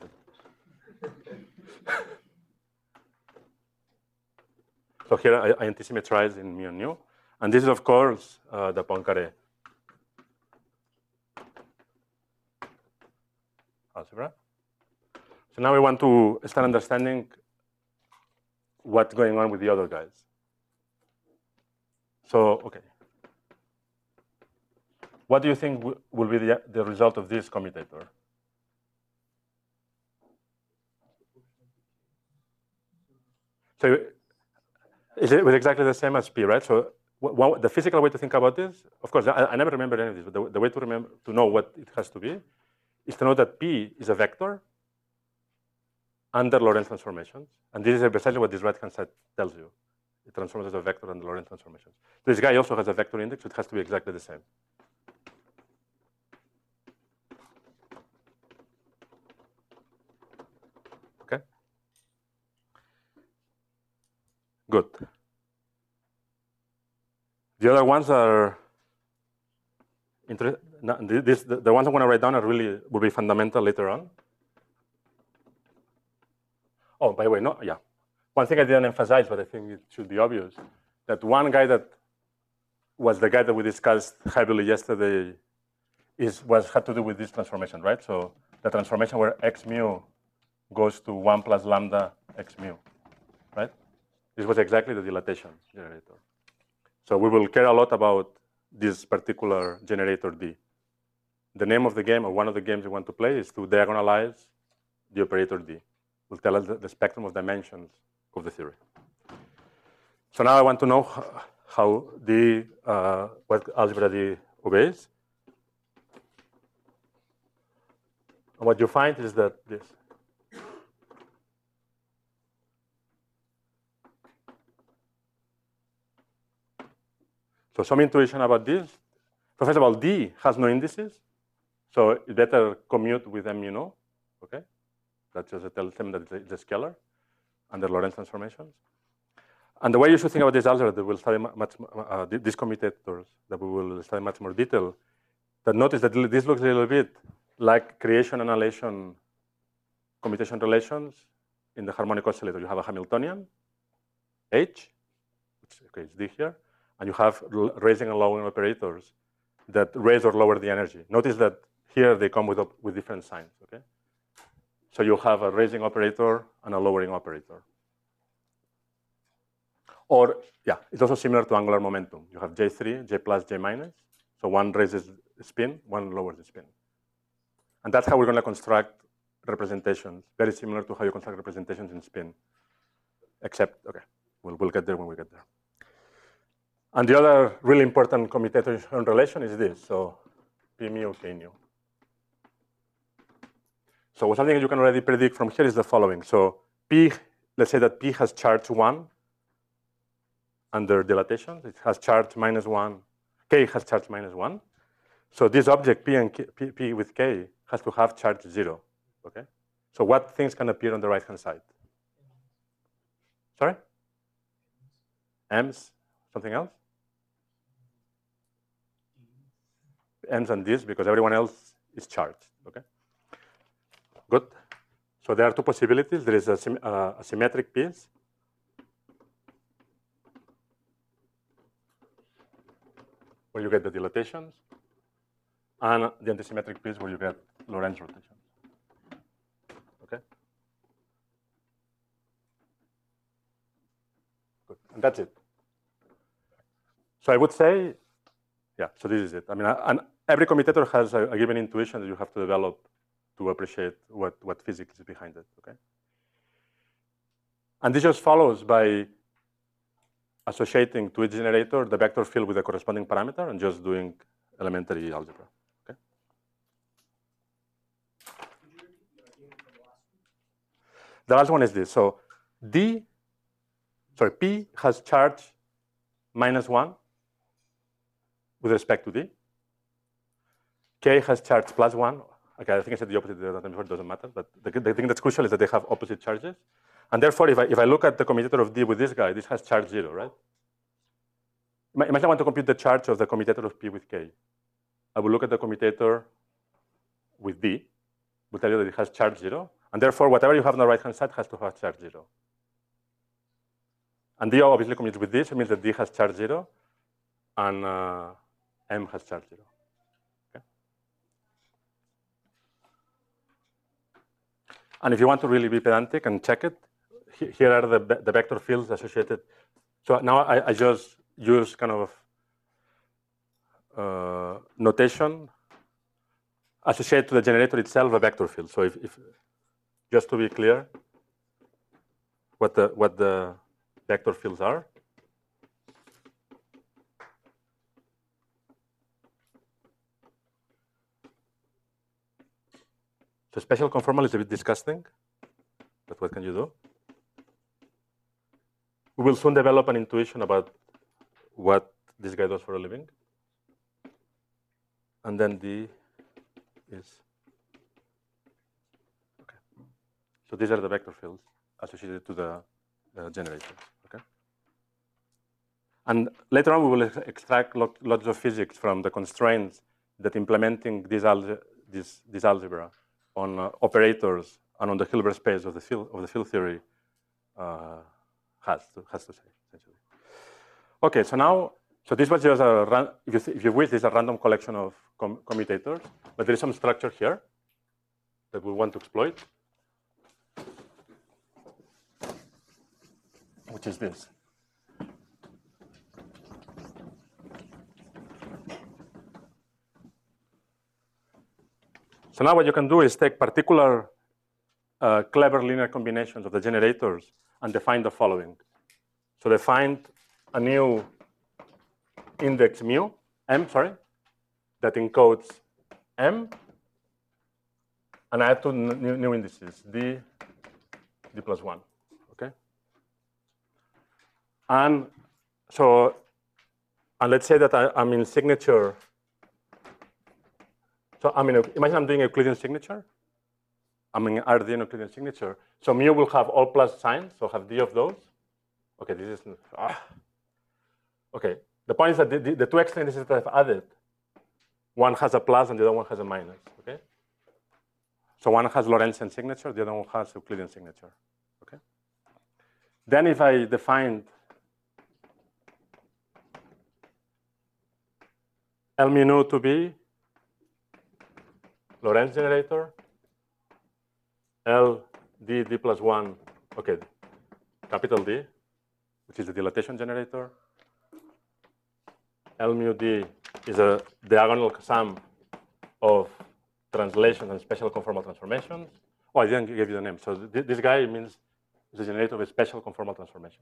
So here I, I antisymmetrize in mu and nu. And this is, of course, uh, the Poincaré algebra. So now we want to start understanding what's going on with the other guys. So, okay. What do you think will be the, the result of this commutator? So is it exactly the same as P, right? So one, the physical way to think about this, of course, I, I never remember any of this, but the, the way to remember to know what it has to be is to know that P is a vector under Lorentz transformations. And this is precisely what this right-hand side tells you. It transforms as a vector under Lorentz transformations. This guy also has a vector index, so it has to be exactly the same. Okay? Good. The other ones are interesting. This, the, the ones I'm going to write down are really will be fundamental later on. Oh, by the way, no, yeah. One thing I didn't emphasize, but I think it should be obvious, that one guy that was the guy that we discussed heavily yesterday is was had to do with this transformation, right? So the transformation where x mu goes to one plus lambda x mu, right? This was exactly the dilatation generator. So we will care a lot about this particular generator D. The name of the game, or one of the games we want to play, is to diagonalize the operator D. Will tell us the, the spectrum of dimensions of the theory. So now I want to know how D, uh, what algebra D obeys. And what you find is that this. So some intuition about this. So first of all, D has no indices, so it better commute with M, you know, okay? That just tells them that it's a scalar under Lorentz transformations. And the way you should think about this algebra that we'll study much, uh, these commutators that we will study much more detail, that notice that this looks a little bit like creation annihilation commutation relations in the harmonic oscillator. You have a Hamiltonian, H, which okay, it's D here, and you have raising and lowering operators that raise or lower the energy. Notice that here they come with, with different signs, okay? So you have a raising operator and a lowering operator. Or, yeah, it's also similar to angular momentum. You have J three, J plus, J minus. So one raises spin, one lowers the spin. And that's how we're going to construct representations, very similar to how you construct representations in spin. Except, okay, we'll, we'll get there when we get there. And the other really important commutator relation is this. So P mu, K nu. So something you can already predict from here is the following. So P, let's say that P has charge one under dilatation. It has charge minus one. K has charge minus one. So this object P and K, P, P with K has to have charge zero. Okay. So what things can appear on the right-hand side? Sorry? M's, something else? M's and D's, because everyone else is charged. Okay. Good. So there are two possibilities. There is a, uh, a symmetric piece. Where you get the dilatations, and the antisymmetric piece where you get Lorentz rotations. Okay? Good. And that's it. So I would say, yeah, so this is it. I mean, and every commutator has a, a given intuition that you have to develop to appreciate what, what physics is behind it, okay? And this just follows by associating to each generator the vector field with the corresponding parameter and just doing elementary algebra, okay? The last one is this. So D, sorry, P has charge minus one with respect to D. K has charge plus one. Okay, I think I said the opposite the other time before, it doesn't matter, but the, the thing that's crucial is that they have opposite charges. And therefore, if I, if I look at the commutator of D with this guy, this has charge zero, right? Imagine I want to compute the charge of the commutator of P with K. I will look at the commutator with D, will tell you that it has charge zero, and therefore whatever you have on the right-hand side has to have charge zero. And D obviously commutes with this, it means that D has charge zero, and uh, M has charge zero. Okay? And if you want to really be pedantic and check it, he, here are the, the vector fields associated. So now I, I just use kind of uh, notation associated to the generator itself a vector field. So if, if just to be clear, what the what the vector fields are. So special conformal is a bit disgusting, but what can you do? We will soon develop an intuition about what this guy does for a living. And then D is, okay. So these are the vector fields associated to the uh, generators, okay? And later on, we will ex extract lo lots of physics from the constraints that implementing this, alge this, this algebra on uh, operators and on the Hilbert space of the field, of the field theory uh, has, to, has to say, essentially. Okay, so now, so this was just a, if you, if you wish, this is a random collection of com commutators, but there is some structure here that we want to exploit, which is this. So now what you can do is take particular uh, clever linear combinations of the generators and define the following. So define a new index mu, m, sorry, that encodes m, and I have two new, new indices, d, d plus one, okay? And so, and let's say that I, I'm in signature. So I mean, imagine I'm doing Euclidean signature. I'm in R D in Euclidean signature. So mu will have all plus signs, so have d of those. Okay, this is, ah. Okay, the point is that the, the, the two extra indices that I've added, one has a plus and the other one has a minus, okay? So one has Lorentzian signature, the other one has Euclidean signature, okay? Then if I defined L mu nu to be Lorentz generator, L d, d plus one, okay, capital D, which is the dilatation generator. L mu d is a diagonal sum of translations and special conformal transformations. Oh, I didn't give you the name. So th this guy means the generator of a special conformal transformation.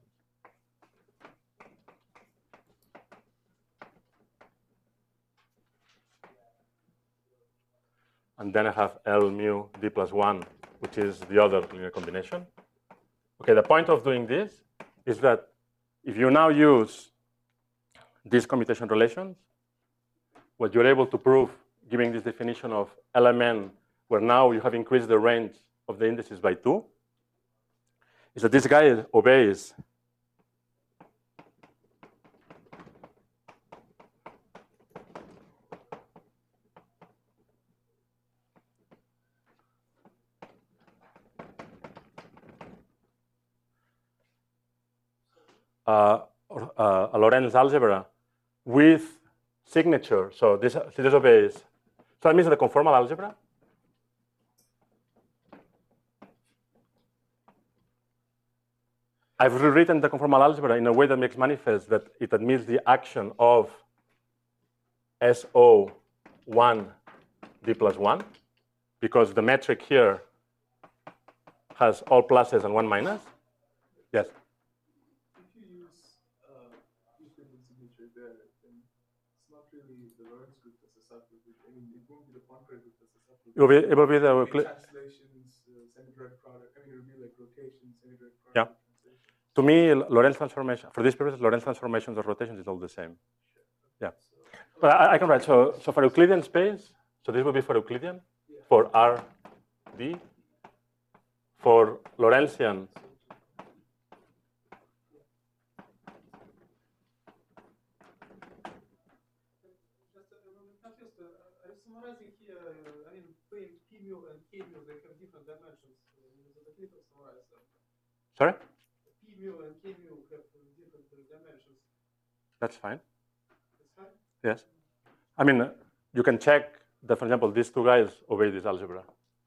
And then I have L mu d plus one, which is the other linear combination. Okay, the point of doing this is that if you now use these commutation relations, what you're able to prove, giving this definition of L M N, where now you have increased the range of the indices by two, is that this guy obeys Uh, uh, a Lorentz algebra with signature. So this, this obeys. So that means the conformal algebra I've rewritten the conformal algebra in a way that makes manifest that it admits the action of S O one d plus one, because the metric here has all pluses and one minus. Yes? If you use uh, Euclidean signature there, then it's not really the Lorentz group that's a subgroup. I mean, it won't be the Poincare group that's a subgroup. It will be, it will be the It'll be translations, uh, semi-direct product. I mean, it will be like rotation, semi-direct product. Yeah. To me, Lorentz transformation, for this purpose, Lorentz transformations or rotations is all the same. Yeah. But I, I can write, so, so for Euclidean space, so this will be for Euclidean, for R D, for Lorentzian. Just, uh, not just, uh, summarizing here, uh, I mean, P, P mu and K mu, they have different dimensions. So is it okay to summarize them? Sorry? P mu and K mu have different dimensions. That's fine. That's fine? Yes. I mean, uh, you can check that, for example, these two guys obey this algebra.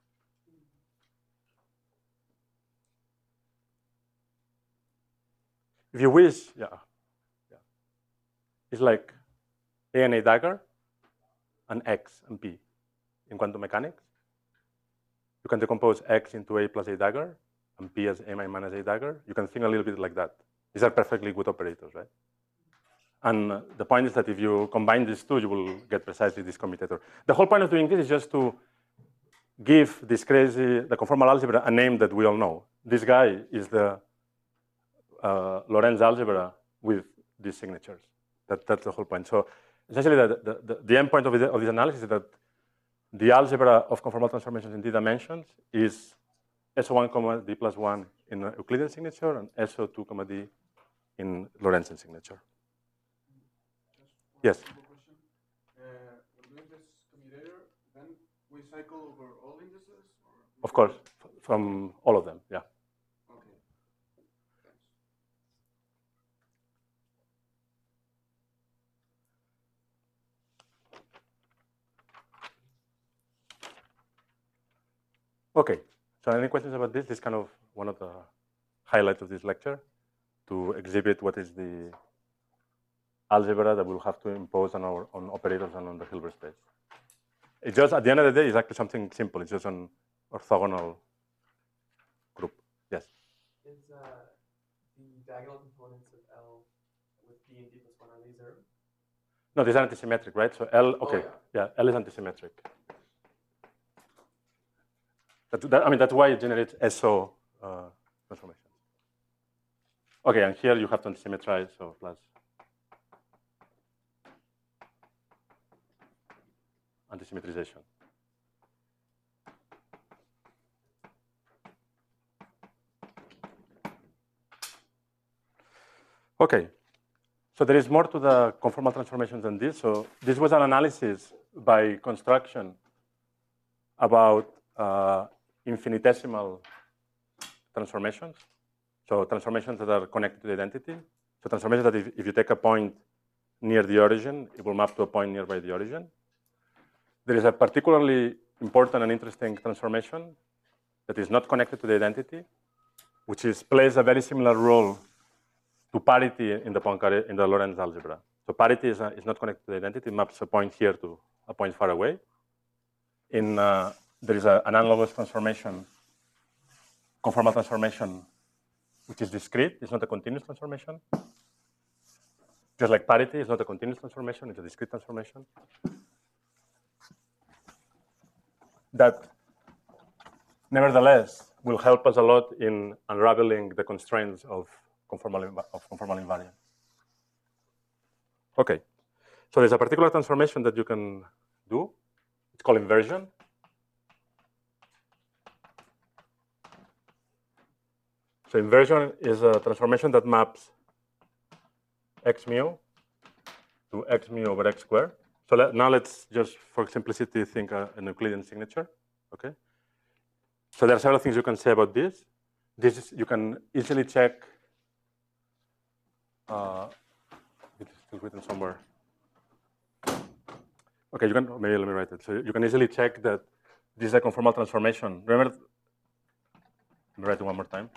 If you wish, yeah. yeah. It's like A and A dagger and X and P in quantum mechanics. You can decompose X into A plus A dagger and P as A minus A dagger. You can think a little bit like that. These are perfectly good operators, right? And uh, the point is that if you combine these two, you will get precisely this commutator. The whole point of doing this is just to give this crazy, the conformal algebra, a name that we all know. This guy is the uh, Lorentz algebra with these signatures. That, that's the whole point. So essentially, the, the, the, the end point of, the, of this analysis is that the algebra of conformal transformations in d dimensions is S O one comma d plus one in Euclidean signature and S O two comma d in Lorentzian signature. Yes. Question. Uh, when doing this commutator, then we cycle over all indices? Or of course, from all of them, yeah. Okay. Thanks. Okay, so any questions about this? This is kind of one of the highlights of this lecture, to exhibit what is the algebra that we'll have to impose on our on operators and on the Hilbert space. It just, at the end of the day, it's actually something simple. It's just an orthogonal group. Yes? Is uh, the diagonal components of L with D and D plus one, are they zero? No, these are antisymmetric, right? So L, okay, Oh, yeah. yeah, L is antisymmetric. That, that, I mean, that's why it generates S O uh, transformations. Okay, and here you have to antisymmetrize, so plus antisymmetrization. Okay, so there is more to the conformal transformations than this. So this was an analysis by construction about uh, infinitesimal transformations. So transformations that are connected to the identity. So transformations that if, if you take a point near the origin, it will map to a point nearby the origin. There is a particularly important and interesting transformation that is not connected to the identity, which is plays a very similar role to parity in the Poincare, in the Lorentz algebra. So parity is, a, is not connected to the identity. It maps a point here to a point far away. In uh, there is a, an analogous transformation, conformal transformation, which is discrete. It's not a continuous transformation. Just like parity is not a continuous transformation, it's a discrete transformation. That, nevertheless, will help us a lot in unraveling the constraints of conformal, of conformal invariance. Okay, so there's a particular transformation that you can do. It's called inversion. So inversion is a transformation that maps x mu to x mu over x squared. So let, now let's just, for simplicity, think uh, an Euclidean signature. Okay. So there are several things you can say about this. This is, you can easily check. Uh, it's still written somewhere. Okay, you can maybe let me write it. So you can easily check that this is a conformal transformation. Remember, let me write it one more time.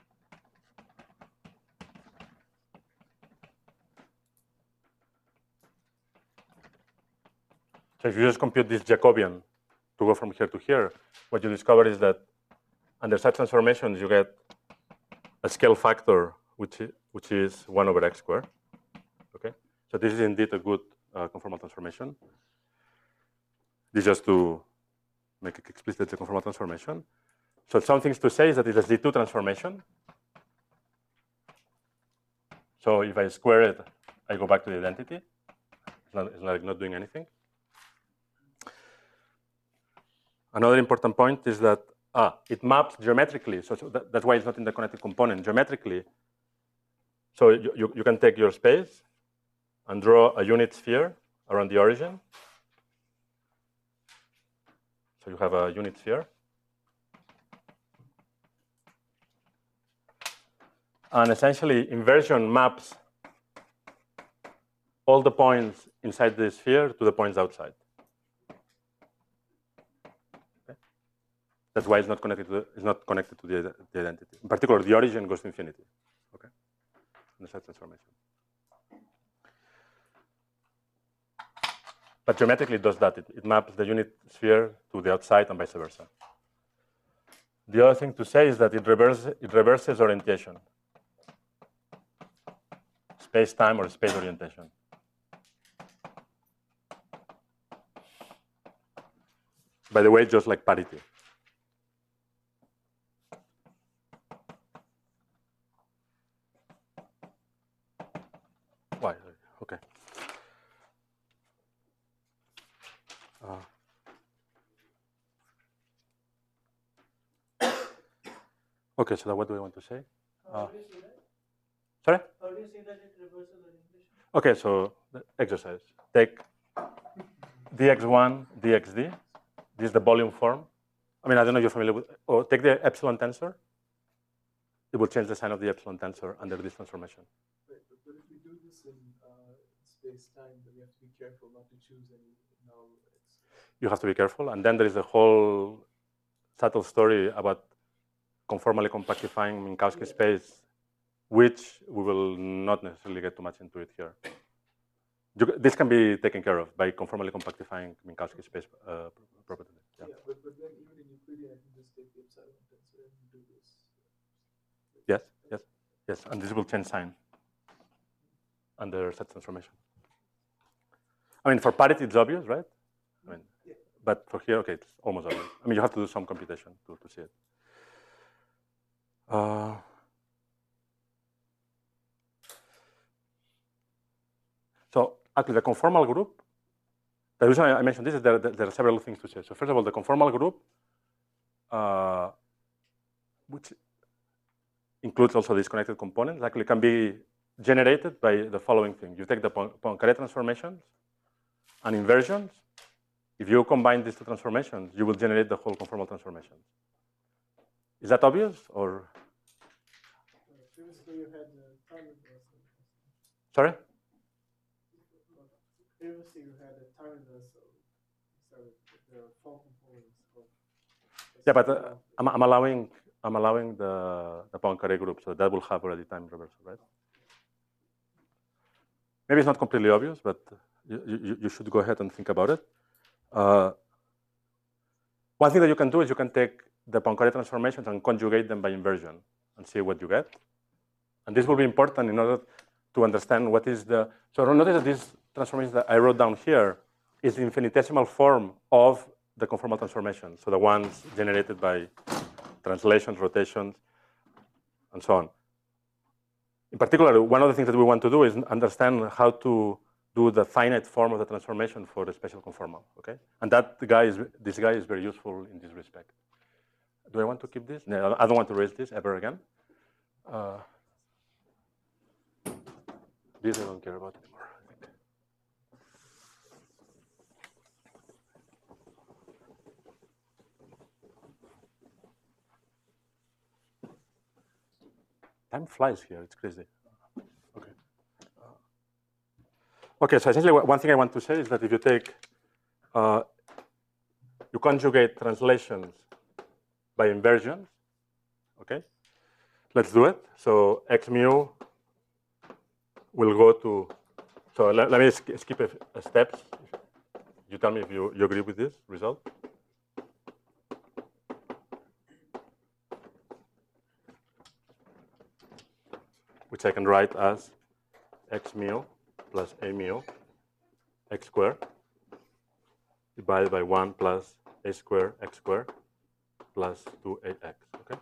So if you just compute this Jacobian to go from here to here, what you discover is that under such transformations, you get a scale factor, which is, which is one over x squared. Okay, so this is indeed a good uh, conformal transformation. This is just to make it explicit the conformal transformation. So some things to say is that it's a Z two transformation. So if I square it, I go back to the identity. It's, not, it's like not doing anything. Another important point is that ah, it maps geometrically. So, so that, that's why it's not in the connected component. Geometrically, so you, you, you can take your space and draw a unit sphere around the origin. So you have a unit sphere. And essentially, inversion maps all the points inside the sphere to the points outside. Okay? That's why it's not connected to the, it's not connected to the, the identity. In particular, the origin goes to infinity. Okay, in the set transformation. But geometrically, it does that. It, it maps the unit sphere to the outside and vice versa. The other thing to say is that it reverses, it reverses orientation, space-time or space orientation. By the way, just like parity. Why? Okay. Uh, okay, so what do I want to say? How Uh, do you see that? sorry? How do you see that it reverses orientation? Okay, so the exercise. Take d x one, d x d. This is the volume form. I mean, I don't know if you're familiar with, or take the epsilon tensor. It will change the sign of the epsilon tensor under this transformation. Right, but, but if we do this in uh, space-time, then we have to be careful not to choose any null. You have to be careful. And then there is a whole subtle story about conformally compactifying Minkowski Yeah. space, which we will not necessarily get too much into it here. You, this can be taken care of by conformally compactifying Minkowski space uh, property. Yeah, Yeah. but, but then even in Euclidean, I can just take the epsilon tensor and do this. Yes, yes, yes. And this will change sign under set transformation. I mean, for parity, it's obvious, right? I mean, Yeah. but for here, okay, it's almost obvious. I mean, you have to do some computation to, to see it. Uh, so actually, the conformal group, the reason I mentioned this is that there, there are several things to say. So first of all, the conformal group, uh, which includes also disconnected components, actually can be generated by the following thing. You take the Poincaré transformations and inversions. If you combine these two transformations, you will generate the whole conformal transformation. Is that obvious, or? Previously, you had uh, time reversal. Sorry? Previously, you had a time reversal. So there are four components. Of Yeah, but uh, I'm, I'm allowing I'm allowing the the Poincaré group, so that will have already time reversal, right? Maybe it's not completely obvious, but you, you, you should go ahead and think about it. Uh, one thing that you can do is you can take the Poincaré transformations and conjugate them by inversion and see what you get. And this will be important in order to understand what is the. So notice that this transformation that I wrote down here is the infinitesimal form of the conformal transformation. So the ones generated by translations, rotations, and so on. In particular, one of the things that we want to do is understand how to do the finite form of the transformation for the special conformal. Okay, and that guy is this guy is very useful in this respect. Do I want to keep this? No, I don't want to raise this ever again. Uh, this I don't care about anymore, I think. Time flies here, it's crazy. Okay. Uh, okay, so essentially one thing I want to say is that if you take, uh, you conjugate translations by inversions, okay? Let's do it. So x mu will go to, so let, let me sk skip a, a steps. You tell me if you, you agree with this result. Which I can write as x mu plus a mu x squared divided by one plus a squared x squared plus two a x, okay?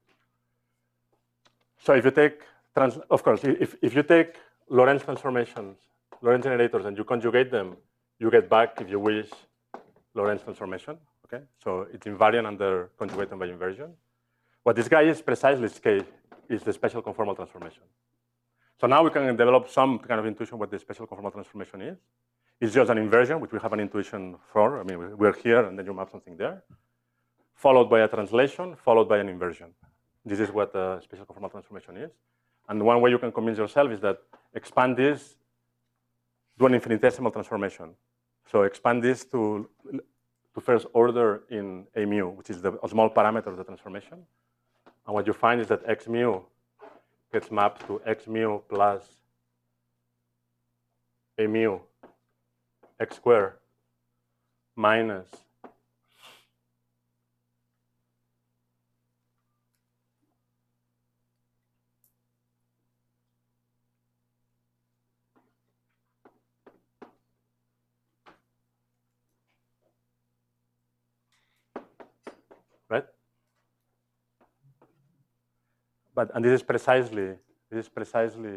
So if you take, trans of course, if, if you take Lorentz transformations, Lorentz generators, and you conjugate them, you get back, if you wish, Lorentz transformation, okay? So it's invariant under conjugating by inversion. What this guy is precisely is K, is the special conformal transformation. So now we can develop some kind of intuition what the special conformal transformation is. is just an inversion, which we have an intuition for. I mean, we're here, and then you map something there, followed by a translation, followed by an inversion. This is what a spatial conformal transformation is. And one way you can convince yourself is that expand this, do an infinitesimal transformation. So expand this to, to first order in a mu, which is the, a small parameter of the transformation. And what you find is that x mu gets mapped to x mu plus a mu x squared minus right? But and this is precisely this is precisely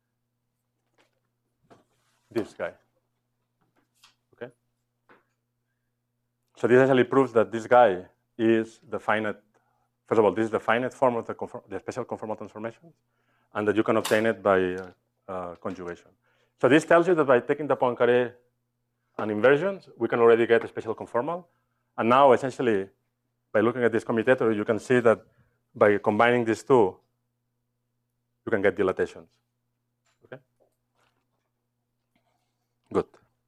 this guy. Okay. So this actually proves that this guy is the finite. First of all, this is the finite form of the, conform, the special conformal transformations, and that you can obtain it by uh, uh, conjugation. So this tells you that by taking the Poincaré and inversions, we can already get a special conformal. And now, essentially, by looking at this commutator, you can see that by combining these two, you can get dilatations. Okay? Good.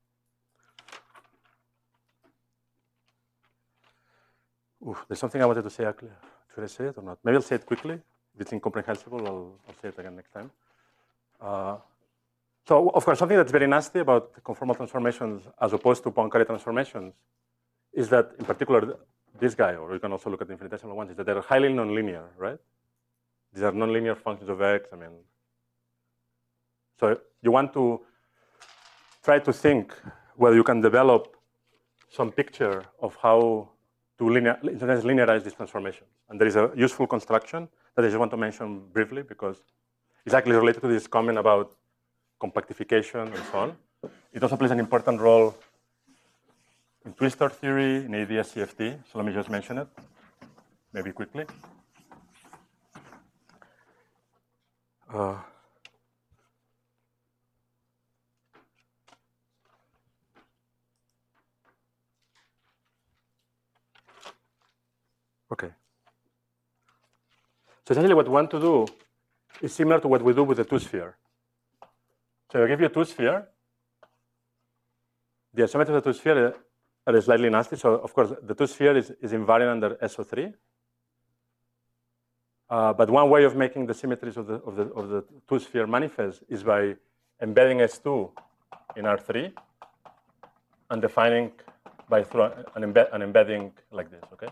Oof, there's something I wanted to say actually. Should I say it or not? Maybe I'll say it quickly. If it's incomprehensible, I'll, I'll say it again next time. Uh, so, of course, something that's very nasty about conformal transformations as opposed to Poincaré transformations is that, in particular, this guy, or you can also look at the infinitesimal ones, is that they're highly nonlinear, right? These are nonlinear functions of x. I mean, so you want to try to think whether you can develop some picture of how to linear, linearize these transformations. And there is a useful construction that I just want to mention briefly because it's actually related to this comment about compactification and so on. It also plays an important role in twistor theory, in A D S C F T. So let me just mention it, maybe quickly. Uh, okay. So essentially what we want to do is similar to what we do with the two-sphere. So I give you a two-sphere. The isometry of the two-sphere are slightly nasty. So of course, the two-sphere is, is invariant under S O three. Uh, but one way of making the symmetries of the, of the, of the two-sphere manifest is by embedding S two in R three and defining by through an, embed, an embedding like this, okay?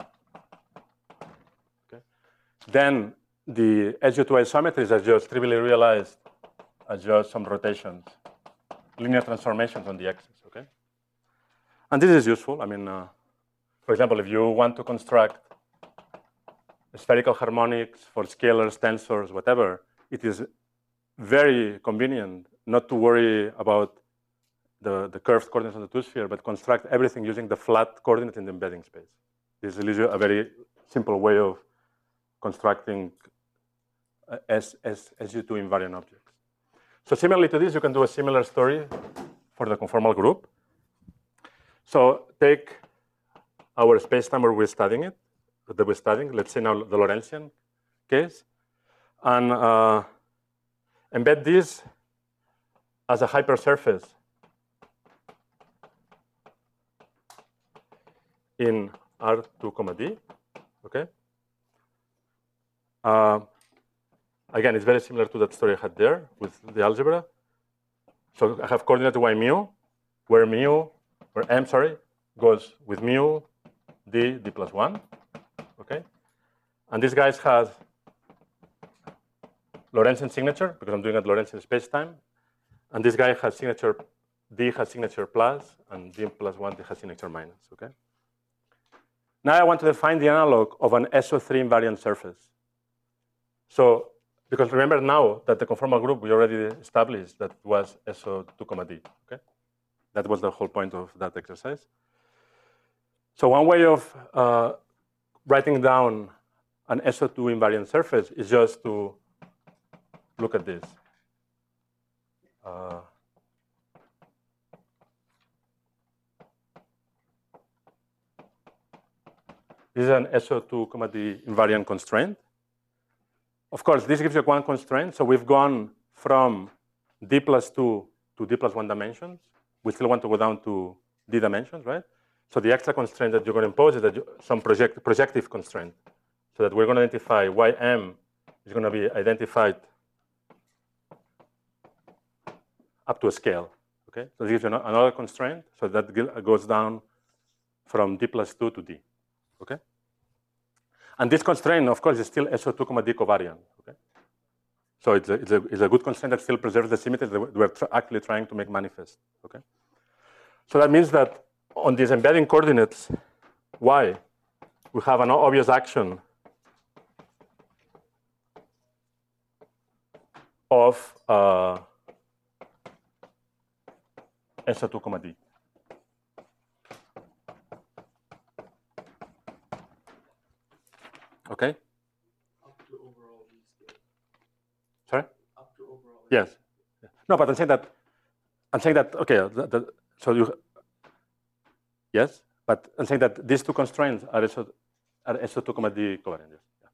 Okay. Then the S U two isometries are just trivially realized as just some rotations, linear transformations on the axis, okay? And this is useful. I mean, uh, for example, if you want to construct spherical harmonics for scalars, tensors, whatever, it is very convenient not to worry about the, the curved coordinates on the two-sphere, but construct everything using the flat coordinate in the embedding space. This is a very simple way of constructing S U two invariant objects. So similarly to this, you can do a similar story for the conformal group. So take our space-time where we're studying it, that we're studying, let's say now the Lorentzian case, and uh, embed this as a hypersurface in R two comma D, okay? Uh, again, it's very similar to that story I had there with the algebra. So I have coordinate y mu, where mu, where m, sorry, goes with mu, d, d plus one, okay? And this guy has Lorentzian signature, because I'm doing it Lorentzian space-time. And this guy has signature, d has signature plus, and d plus one, d has signature minus, okay? Now I want to define the analog of an S O three invariant surface. So, because remember now that the conformal group we already established that was S O two comma D, okay? That was the whole point of that exercise. So one way of uh, writing down an S O two invariant surface is just to look at this. Uh, This is an S O two, D invariant constraint. Of course, this gives you one constraint. So we've gone from D plus two to D plus one dimensions. We still want to go down to D dimensions, right? So the extra constraint that you're going to impose is that you, some project, projective constraint. So that we're going to identify Y M is going to be identified up to a scale. Okay? So this gives you another constraint. So that goes down from D plus two to D. Okay? And this constraint, of course, is still S O two, D covariant. Okay? So it's a, it's, a, it's a good constraint that still preserves the symmetry that we're tr actually trying to make manifest. Okay? So that means that on these embedding coordinates, Y, we have an obvious action of uh, S O two, D. Okay? Up to overall D scale. Sorry? Up to overall. Yes. No, but I'm saying that, I'm saying that, okay, the, the, so you, yes, but I'm saying that these two constraints are S O two, D covariant. Yes. Yeah.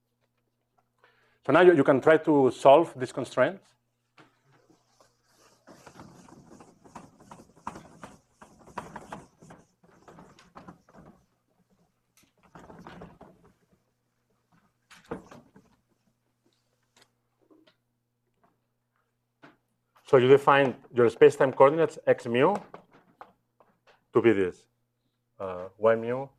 So now you, you can try to solve these constraints. So you define your space-time coordinates x mu to be this, uh, y mu,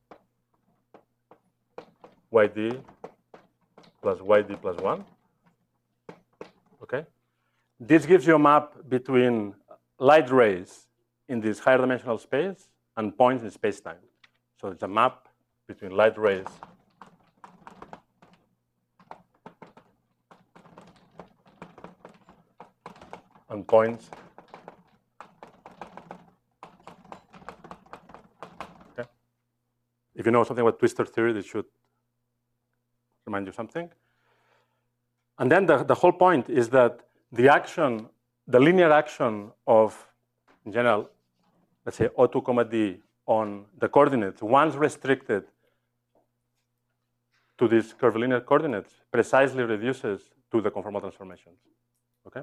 yd plus yd plus one. Okay. This gives you a map between light rays in this higher dimensional space and points in space-time. So it's a map between light rays and points. Okay. If you know something about twistor theory, this should remind you something. And then the, the whole point is that the action, the linear action of, in general, let's say O two, D on the coordinates, once restricted to these curvilinear coordinates, precisely reduces to the conformal transformations. Okay?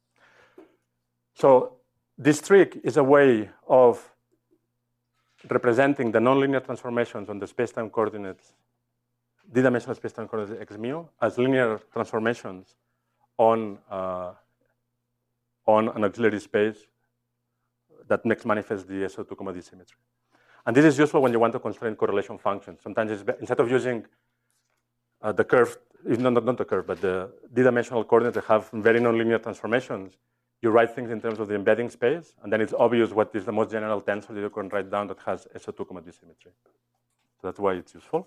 So this trick is a way of representing the nonlinear transformations on the space-time coordinates, d-dimensional space-time coordinates x mu, as linear transformations on, uh, on an auxiliary space that makes manifest the S O two, D symmetry. And this is useful when you want to constrain correlation functions. Sometimes it's, instead of using uh, the curve, not, not the curve, but the d-dimensional coordinates that have very nonlinear transformations, you write things in terms of the embedding space, and then it's obvious what is the most general tensor that you can write down that has S O two, D symmetry. So that's why it's useful.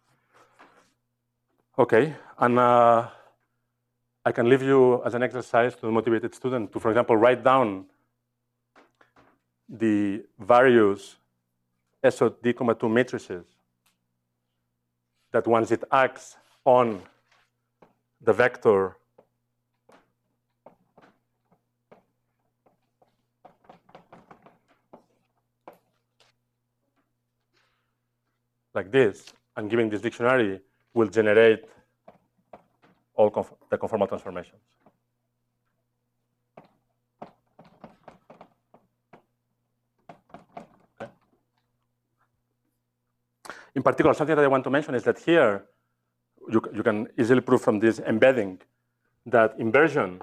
Okay, and uh, I can leave you as an exercise to the motivated student to, for example, write down the various S O D, two matrices that once it acts on the vector like this, and giving this dictionary will generate all conf the conformal transformations. Okay. In particular, something that I want to mention is that here, you, you can easily prove from this embedding that inversion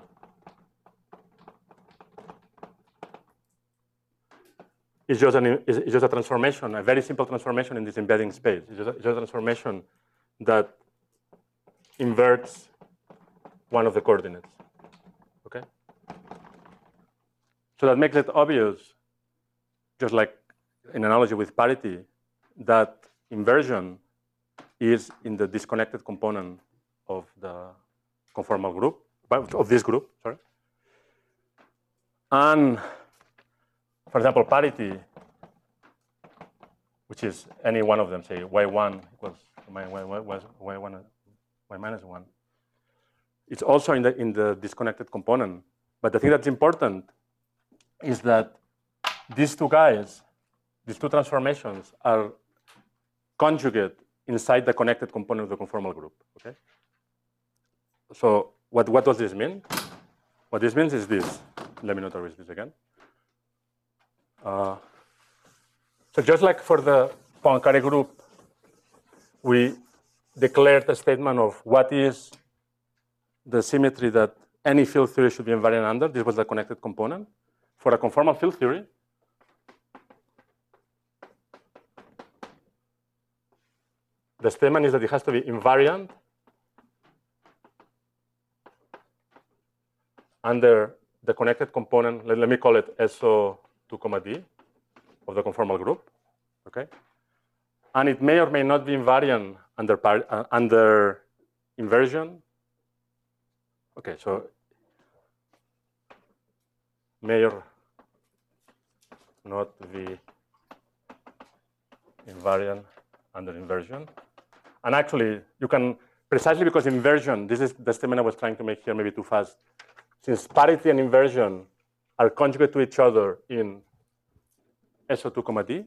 is just, an, is, is just a transformation, a very simple transformation in this embedding space. It's just a, it's just a transformation that inverts one of the coordinates. Okay? So that makes it obvious, just like in analogy with parity, that inversion is in the disconnected component of the conformal group, of this group, sorry. And for example, parity, which is any one of them, say y one equals y, y, y, y one, y minus one. It's also in the, in the disconnected component. But the thing that's important is that these two guys, these two transformations are conjugate inside the connected component of the conformal group. Okay. So what what does this mean? What this means is this. Let me not erase this again. Uh, so just like for the Poincare group, we declared a statement of what is the symmetry that any field theory should be invariant under. This was the connected component. For a conformal field theory, the statement is that it has to be invariant under the connected component. Let, let me call it S O two comma D of the conformal group. Okay, and it may or may not be invariant under par, uh, under inversion. Okay, so may or not be invariant under inversion. And actually, you can, precisely because inversion, this is the statement I was trying to make here, maybe too fast. Since parity and inversion are conjugate to each other in S O two comma D,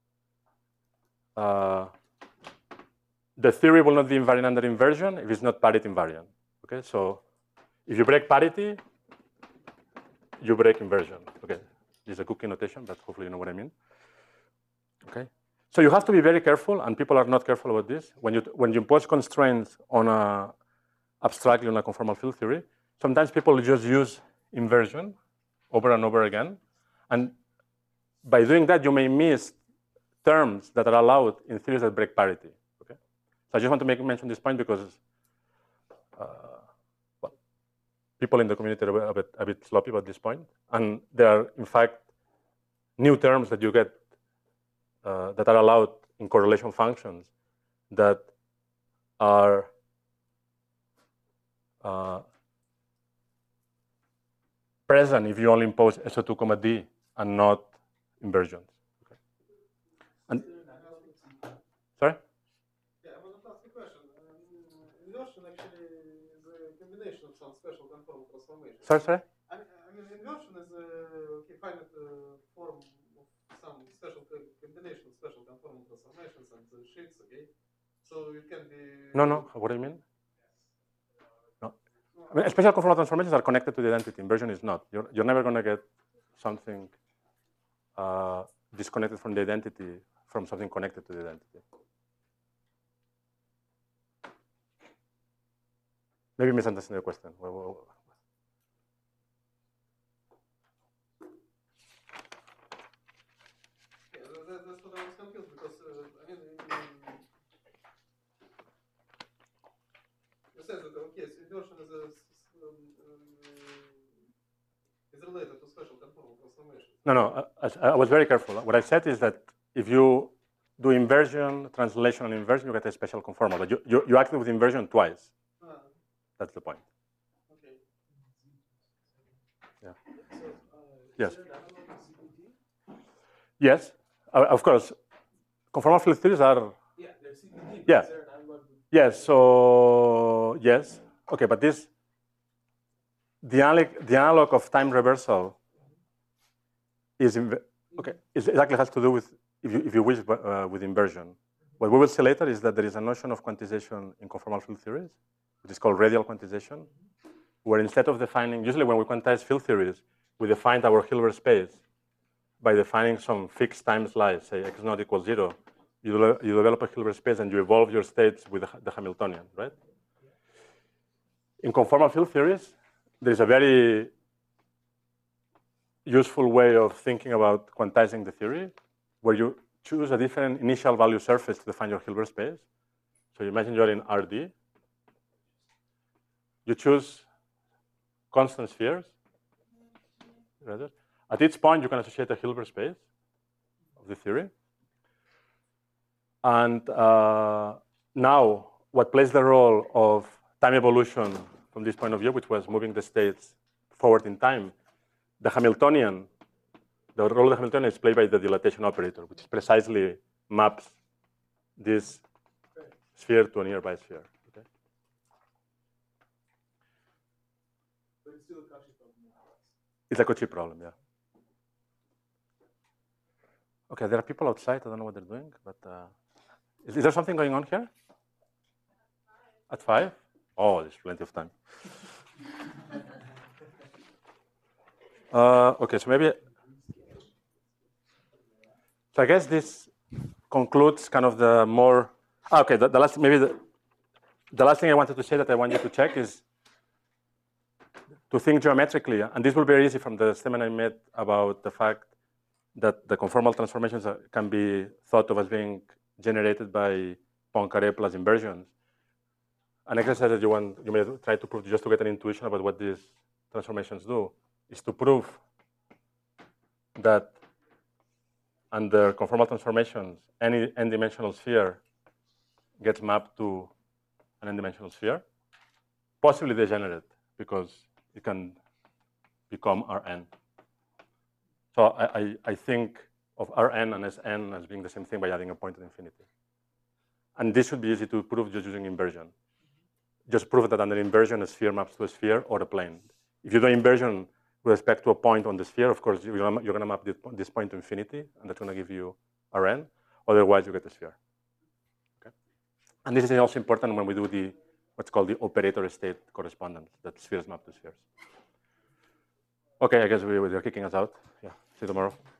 uh, the theory will not be invariant under inversion if it's not parity invariant. Okay, so if you break parity, you break inversion. Okay, this is a cookie notation, but hopefully you know what I mean. Okay, so you have to be very careful, and people are not careful about this. When you when you impose constraints on a abstractly on a conformal field theory, sometimes people just use inversion over and over again, and by doing that, you may miss terms that are allowed in theories that break parity. Okay, so I just want to make mention this point because uh, well, people in the community are a bit, a bit sloppy about this point, and there are in fact new terms that you get uh, that are allowed in correlation functions that are uh, present if you only impose S O two comma D and not inversions. Okay. And sorry? Yeah, I want to ask a question. Um, inversion actually is a combination of some special conformal transformations. Sorry, sorry? I mean, I mean inversion is a okay, finite uh, form of some special combination of special conformal transformations and uh, sheets, okay? So it can be... No, no, what do you mean? No. I mean, special conformal transformations are connected to the identity. Inversion is not. You're, you're never going to get something uh, disconnected from the identity from something connected to the identity. Maybe misunderstanding the question. Well, well, yeah, that, that's what I was confused because, uh, I mean, in, you said that, okay, so inversion is, a, um, uh, is related to special conformal transformations. No, no, I, I was very careful. What I said is that if you do inversion, translation, and inversion, you get a special conformal. But you, you, you acted with inversion twice. Ah. That's the point. Okay. Yeah. So, uh, Yes. is there an analog in C P T? Yes, uh, of course. Conformal field theories are. Yeah, there's C P T. Yeah. Is there an analog? Yes. So yes. Okay, but this the analog the analog of time reversal is in, okay. It exactly has to do with if you if you wish uh, with inversion. What we will see later is that there is a notion of quantization in conformal field theories, which is called radial quantization, where instead of defining, usually when we quantize field theories, we define our Hilbert space by defining some fixed time slice, say x naught equals zero. You, de you develop a Hilbert space and you evolve your states with the, the Hamiltonian, right? In conformal field theories, there is a very useful way of thinking about quantizing the theory, where you choose a different initial value surface to define your Hilbert space. So you imagine you're in R D. You choose constant spheres. Rather. At each point, you can associate a Hilbert space of the theory. And uh, now, what plays the role of time evolution from this point of view, which was moving the states forward in time, the Hamiltonian, the role of the Hamiltonian is played by the dilatation operator, which precisely maps this sphere to a nearby sphere. Okay? But it's still a Cauchy problem. It's a Cauchy problem, yeah. Okay, there are people outside. I don't know what they're doing, but uh, Is, is there something going on here? At five? Oh, there's plenty of time. uh, okay, so maybe. So I guess this concludes kind of the more. Ah, okay, the, the last maybe the, the last thing I wanted to say that I want you to check is to think geometrically, and this will be very easy from the statement I made about the fact that the conformal transformations are, can be thought of as being generated by Poincaré plus inversions. An exercise that you want, you may try to prove just to get an intuition about what these transformations do, is to prove that under conformal transformations, any n-dimensional sphere gets mapped to an n-dimensional sphere, possibly degenerate, because it can become Rn. So I, I, I think of Rn and Sn as being the same thing by adding a point at infinity. And this should be easy to prove just using inversion. Just prove that under inversion, a sphere maps to a sphere or a plane. If you do inversion with respect to a point on the sphere, of course, you're gonna, you're gonna map this, this point to infinity, and that's gonna give you Rn. Otherwise, you get a sphere. Okay? And this is also important when we do the what's called the operator state correspondence, that spheres map to spheres. Okay, I guess we, they're kicking us out. Yeah, see you tomorrow.